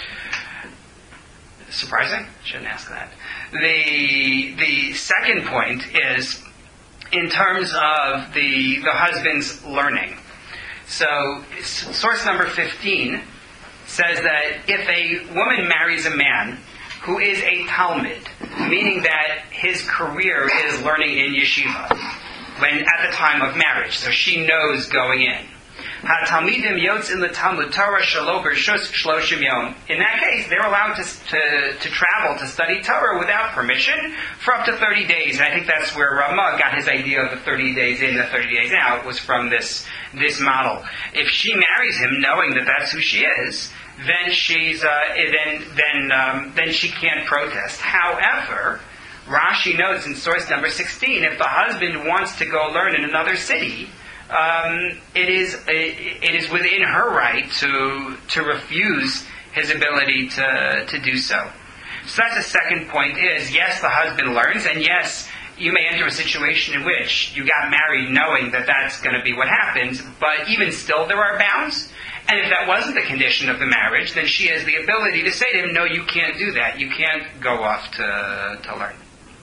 Surprising? Shouldn't ask that. The second point is in terms of the husband's learning. So, source number 15 says that if a woman marries a man who is a Talmud, meaning that his career is learning in yeshiva, when at the time of marriage, so she knows going in. Ha-talmidim yotzin l'talmud Torah shelo b'rshus shloshim yom. In that case, they're allowed to travel to study Torah without permission for up to 30 days. And I think that's where Ramah got his idea of the 30 days in, the 30 days out, was from this model. If she marries him knowing that that's who she is, then she's then she can't protest. However, Rashi notes in source number 16, if the husband wants to go learn in another city, it is within her right to refuse his ability to do so. So that's the second point is, yes, the husband learns, and yes, you may enter a situation in which you got married knowing that that's going to be what happens, but even still there are bounds. And if that wasn't the condition of the marriage, then she has the ability to say to him, no, you can't do that. You can't go off to learn.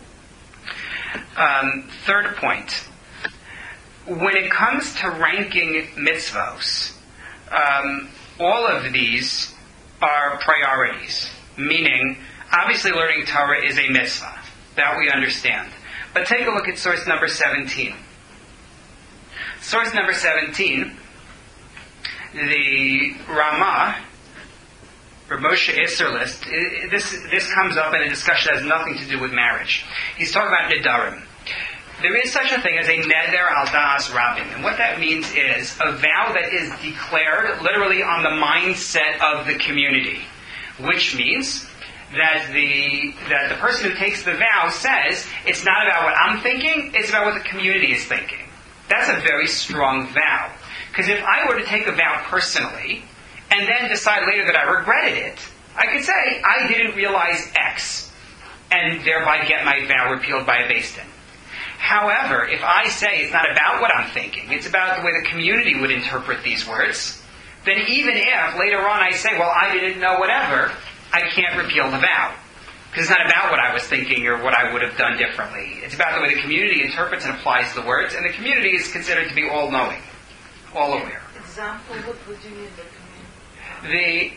Third point. When it comes to ranking mitzvos, all of these are priorities. Meaning, obviously learning Torah is a mitzvah. That we understand. But take a look at source number 17. Source number 17, the Ramah, Rav Moshe Isserlist, this comes up in a discussion that has nothing to do with marriage. He's talking about Nedarim. There is such a thing as a Neder al Da'as Rabim. And what that means is a vow that is declared literally on the mindset of the community. Which means that the person who takes the vow says, it's not about what I'm thinking, it's about what the community is thinking. That's a very strong vow. Because if I were to take a vow personally, and then decide later that I regretted it, I could say, I didn't realize X, and thereby get my vow repealed by a Beis Din. However, if I say it's not about what I'm thinking, it's about the way the community would interpret these words, then even if later on I say, well, I didn't know whatever, I can't repeal the vow. Because it's not about what I was thinking or what I would have done differently. It's about the way the community interprets and applies the words, and the community is considered to be all-knowing, all-aware. Example, what would you mean by community?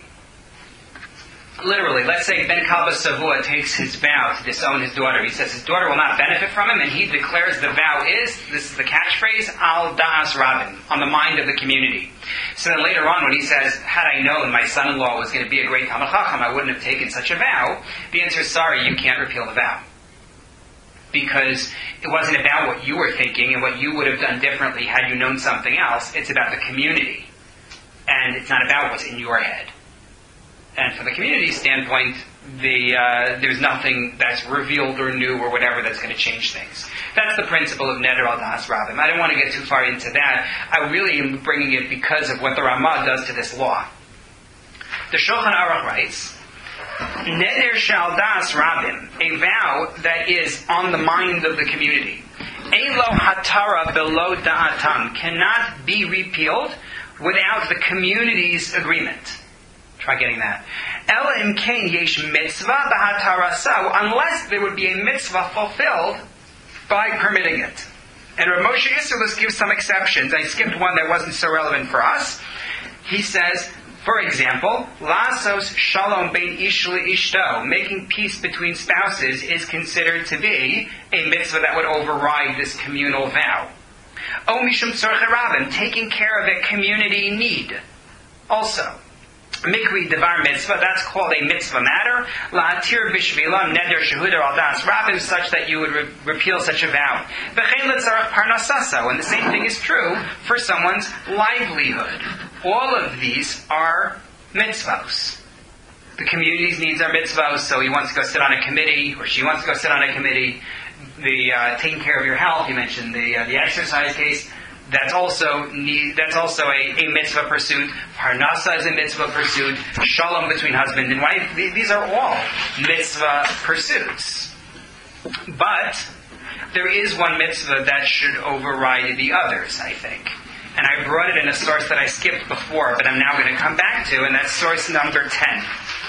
Literally, let's say Ben Kalba Savua takes his vow to disown his daughter. He says his daughter will not benefit from him, and he declares the vow is, this is the catchphrase, Al Da'as Rabin, on the mind of the community. So then later on when he says, had I known my son-in-law was going to be a great Talmid Chacham, I wouldn't have taken such a vow, the answer is, sorry, you can't repeal the vow. Because it wasn't about what you were thinking and what you would have done differently had you known something else. It's about the community. And it's not about what's in your head. And from the community standpoint, there's nothing that's revealed or new or whatever that's going to change things. That's the principle of Neder al Da'as Rabim. I don't want to get too far into that. I really am bringing it because of what the Ramah does to this law. The Shulchan Aruch writes, Neder shal Da'as Rabim, a vow that is on the mind of the community. Elo hatara below da'atam, cannot be repealed without the community's agreement. Try getting that. Ela imkein yesh mitzvah b'hatarasa, unless there would be a mitzvah fulfilled by permitting it. And Rav Moshe Isserlist gives some exceptions. I skipped one that wasn't so relevant for us. He says, for example, lasos shalom bein ish le'ishto, making peace between spouses is considered to be a mitzvah that would override this communal vow. O mishum tzorchei rabim, taking care of a community need. Also, Mikri Devar Mitzvah, that's called a mitzvah matter. La'atir b'shvilam neder shehuder al das rabim, such that you would repeal such a vow. V'chein letzarach parnasaso, and the same thing is true for someone's livelihood. All of these are mitzvahs. The community's needs are mitzvahs, so he wants to go sit on a committee, or she wants to go sit on a committee. The taking care of your health, you mentioned the exercise case. That's also a mitzvah pursuit. Parnasa is a mitzvah pursuit. Shalom between husband and wife. These are all mitzvah pursuits. But there is one mitzvah that should override the others, I think. And I brought it in a source that I skipped before, but I'm now going to come back to, and that's source number 10.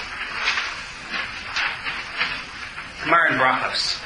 Gemara in Brachos.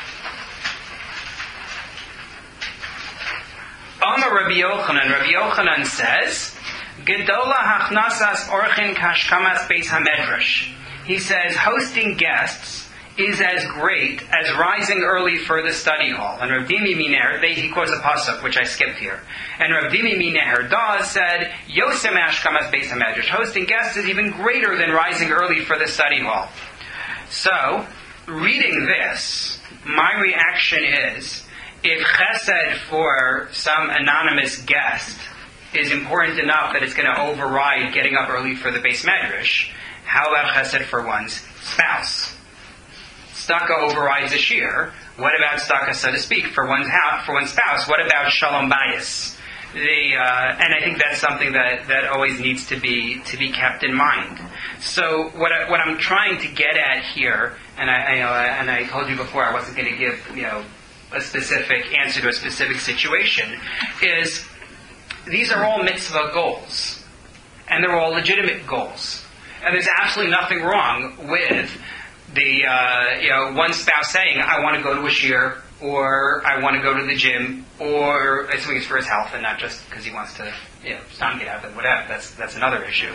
Amar Rabbi Yochanan says, Gedola hachnasas orchin kashkamas beis hamedrash. He says, hosting guests is as great as rising early for the study hall. And Rav Dimi Miner, he quotes a pasuk, which I skipped here. And Rav Dimi Miner Daz said, Yosem ashkamas beis hamedrash. Hosting guests is even greater than rising early for the study hall. So, reading this, my reaction is, if chesed for some anonymous guest is important enough that it's going to override getting up early for the Beis Medrash, how about chesed for one's spouse? Tzedakah overrides a shir. What about tzedakah, so to speak, for one's spouse? What about shalom bayis? And I think that's something that always needs to be kept in mind. So what I'm trying to get at here, and I told you before I wasn't going to give a specific answer to a specific situation, is these are all mitzvah goals, and they're all legitimate goals, and there's absolutely nothing wrong with the one spouse saying, I want to go to a shiur, or I want to go to the gym, or assuming it's for his health and not just because he wants to, get out of it, whatever. That's another issue.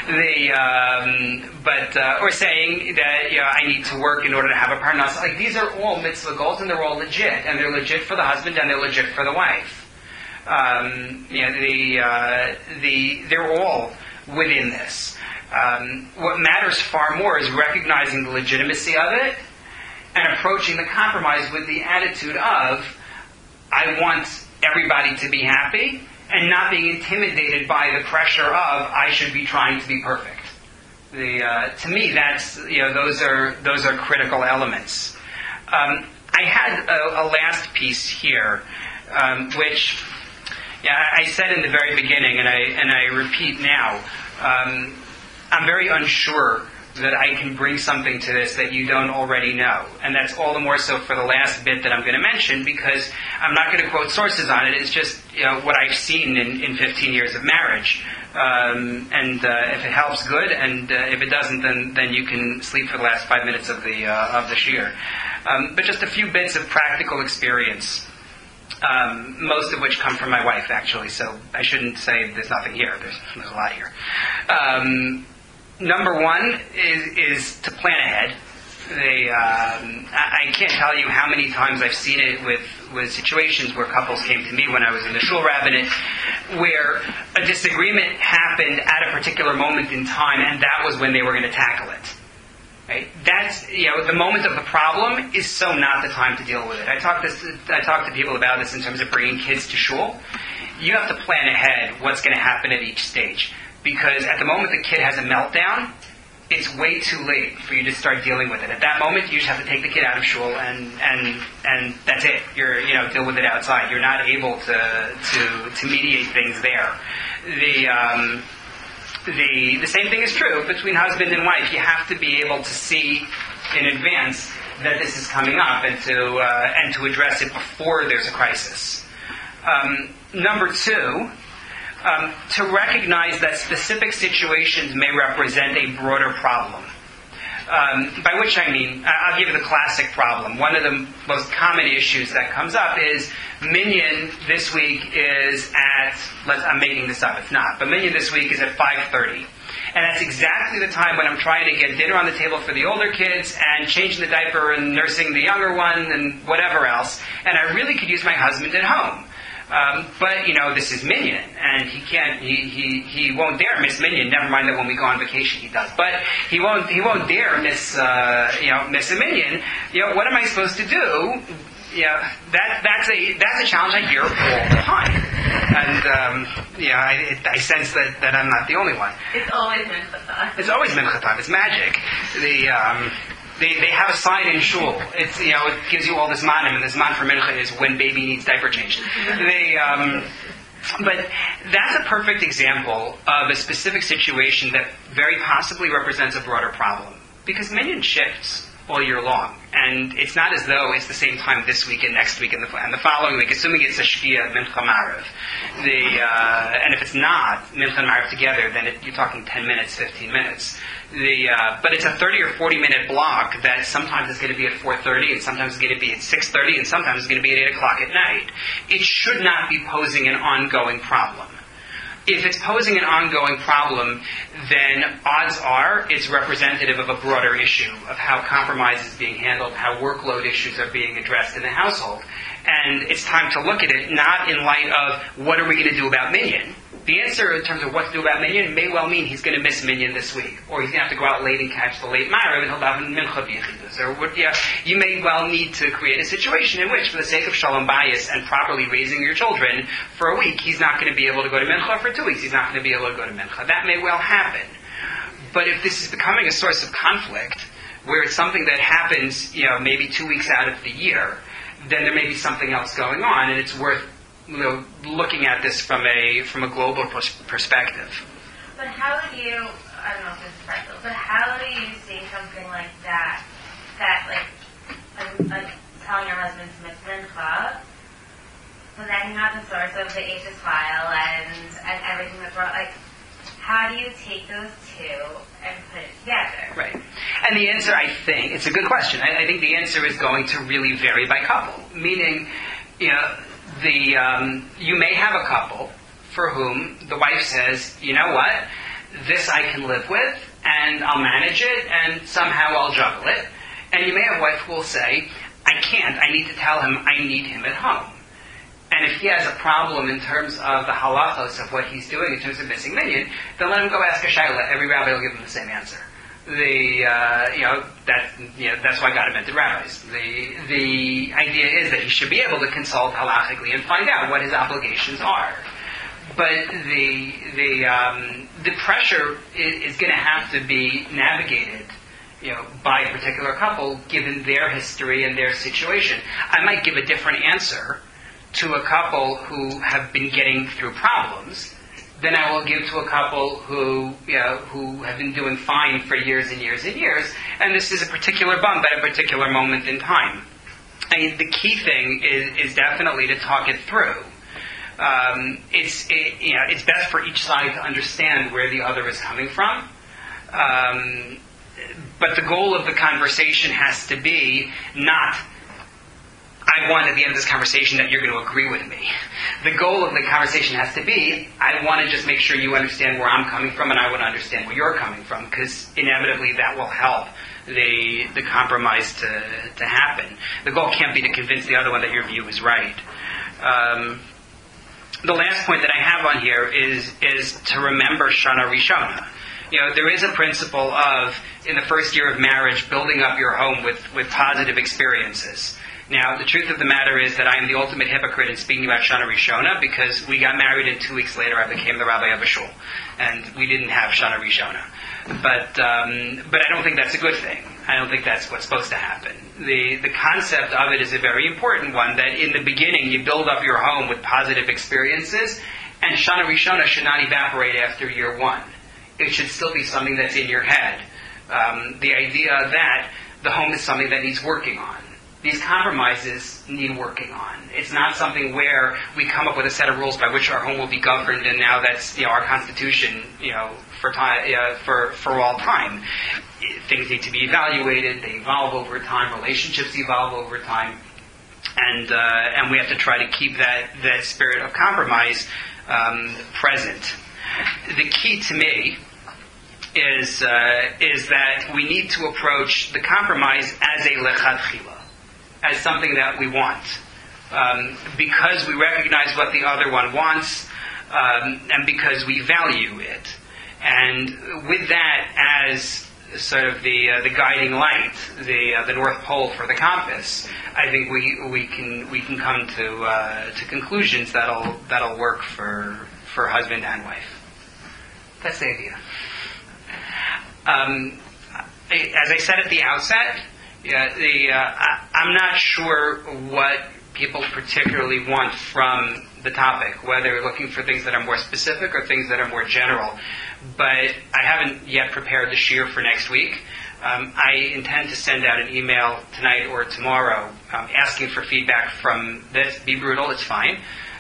Or saying that I need to work in order to have a parnas. Like, these are all mitzvah goals, and they're all legit, and they're legit for the husband, and they're legit for the wife. They're all within this. What matters far more is recognizing the legitimacy of it and approaching the compromise with the attitude of, I want everybody to be happy, and not being intimidated by the pressure of, I should be trying to be perfect. To me, that's those are critical elements. I had a last piece here, which I said in the very beginning, and I repeat now. I'm very unsure that I can bring something to this that you don't already know. And that's all the more so for the last bit that I'm going to mention, because I'm not going to quote sources on it. It's just what I've seen in 15 years of marriage. If it helps, good. And if it doesn't, then you can sleep for the last 5 minutes of the shiur. But just a few bits of practical experience. Most of which come from my wife, actually, so I shouldn't say there's nothing here. There's a lot here. Number one is to plan ahead. I can't tell you how many times I've seen it with situations where couples came to me when I was in the shul rabbinate, where a disagreement happened at a particular moment in time, and that was when they were going to tackle it. Right? That's the moment of the problem is so not the time to deal with it. I talk to people about this in terms of bringing kids to shul. You have to plan ahead what's going to happen at each stage, because at the moment the kid has a meltdown, it's way too late for you to start dealing with it. At that moment, you just have to take the kid out of shul and that's it. You're deal with it outside. You're not able to mediate things there. The same thing is true between husband and wife. You have to be able to see in advance that this is coming up and to address it before there's a crisis. Number two, to recognize that specific situations may represent a broader problem. By which I mean, I'll give you the classic problem. One of the most common issues that comes up is minyan this week is at, I'm making this up, it's not, but minyan this week is at 5:30. And that's exactly the time when I'm trying to get dinner on the table for the older kids and changing the diaper and nursing the younger one and whatever else. And I really could use my husband at home. But this is minyan, and he can't. He won't dare miss minyan. Never mind that when we go on vacation he does. But he won't dare miss miss a minyan. What am I supposed to do? That's a challenge I hear all the time, and I sense that I'm not the only one. It's always mincha time. It's always mincha time. It's magic. They have a sign in shul. It's it gives you all this manim, and this man for mincha is when baby needs diaper changed. But that's a perfect example of a specific situation that very possibly represents a broader problem, because minyan shifts all year long, and it's not as though it's the same time this week and next week and the following week, assuming it's a shkia mincha marav. And if it's not mincha and marav together, then you're talking 10 minutes, 15 minutes. But it's a 30 or 40 minute block that sometimes is going to be at 4:30, and sometimes it's going to be at 6:30, and sometimes it's going to be at 8 o'clock at night. It should not be posing an ongoing problem. If it's posing an ongoing problem, then odds are it's representative of a broader issue of how compromise is being handled, how workload issues are being addressed in the household. And it's time to look at it not in light of what are we going to do about minyan. The answer in terms of what to do about minyan may well mean he's going to miss minyan this week, or he's going to have to go out late and catch the late marav, and he'll have mincha b'yechidus. Or you may well need to create a situation in which, for the sake of shalom bayis and properly raising your children, for a week he's not going to be able to go to mincha. For 2 weeks he's not going to be able to go to mincha. That may well happen. But if this is becoming a source of conflict, where it's something that happens, maybe 2 weeks out of the year, then there may be something else going on, and it's worth looking at this from a global perspective. But how would you, I don't know if this is practical, but how do you see something like that like telling your husband to miss mincha, but then you have the source of the H's file and everything that's wrong, like, how do you take those two and put it together? Right. And the answer, I think, it's a good question. I think the answer is going to really vary by couple. Meaning, you may have a couple for whom the wife says, you know what, this I can live with, and I'll manage it, and somehow I'll juggle it. And you may have a wife who will say, I can't, I need to tell him I need him at home. And if he has a problem in terms of the halachos of what he's doing in terms of missing minyan, then let him go ask a shayla. Every rabbi will give him the same answer. That's why God invented rabbis. The idea is that he should be able to consult halachically and find out what his obligations are. But the pressure is going to have to be navigated, by a particular couple, given their history and their situation. I might give a different answer to a couple who have been getting through problems than I will give to a couple who have been doing fine for years and years and years, and this is a particular bump at a particular moment in time. I mean, the key thing is definitely to talk it through. It's best for each side to understand where the other is coming from. But the goal of the conversation has to be not, I want at the end of this conversation that you're going to agree with me. The goal of the conversation has to be, I want to just make sure you understand where I'm coming from and I want to understand where you're coming from, because inevitably that will help the compromise to happen. The goal can't be to convince the other one that your view is right. The last point that I have on here is to remember Shana Rishona. There is a principle of, in the first year of marriage, building up your home with positive experiences. Now, the truth of the matter is that I am the ultimate hypocrite in speaking about Shana Rishona, because we got married and 2 weeks later I became the rabbi of a shul, and we didn't have Shana Rishona. But I don't think that's a good thing. I don't think that's what's supposed to happen. The concept of it is a very important one, that in the beginning you build up your home with positive experiences, and Shana Rishona should not evaporate after year one. It should still be something that's in your head. The idea that the home is something that needs working on. These compromises need working on. It's not something where we come up with a set of rules by which our home will be governed, and now that's our constitution, for all time. Things need to be evaluated. They evolve over time. Relationships evolve over time, and we have to try to keep that spirit of compromise present. The key to me is that we need to approach the compromise as a lechatchila, as something that we want, because we recognize what the other one wants, and because we value it. And with that as sort of the guiding light, the North Pole for the compass, I think we can come to conclusions that'll work for husband and wife. That's the idea. As I said at the outset, I'm not sure what people particularly want from the topic, whether they're looking for things that are more specific or things that are more general. But I haven't yet prepared the shiur for next week. I intend to send out an email tonight or tomorrow asking for feedback from this. Be brutal, it's fine.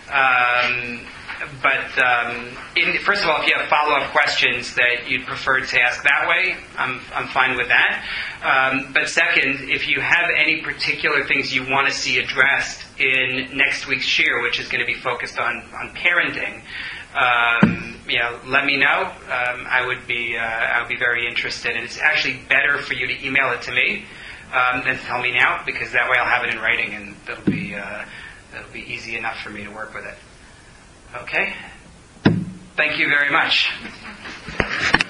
First of all, if you have follow-up questions that you'd prefer to ask that way, I'm fine with that. But second, if you have any particular things you want to see addressed in next week's shiur, which is going to be focused on parenting, let me know. I would be very interested, and it's actually better for you to email it to me than to tell me now, because that way I'll have it in writing, and that'll be easy enough for me to work with it. Okay? Thank you very much.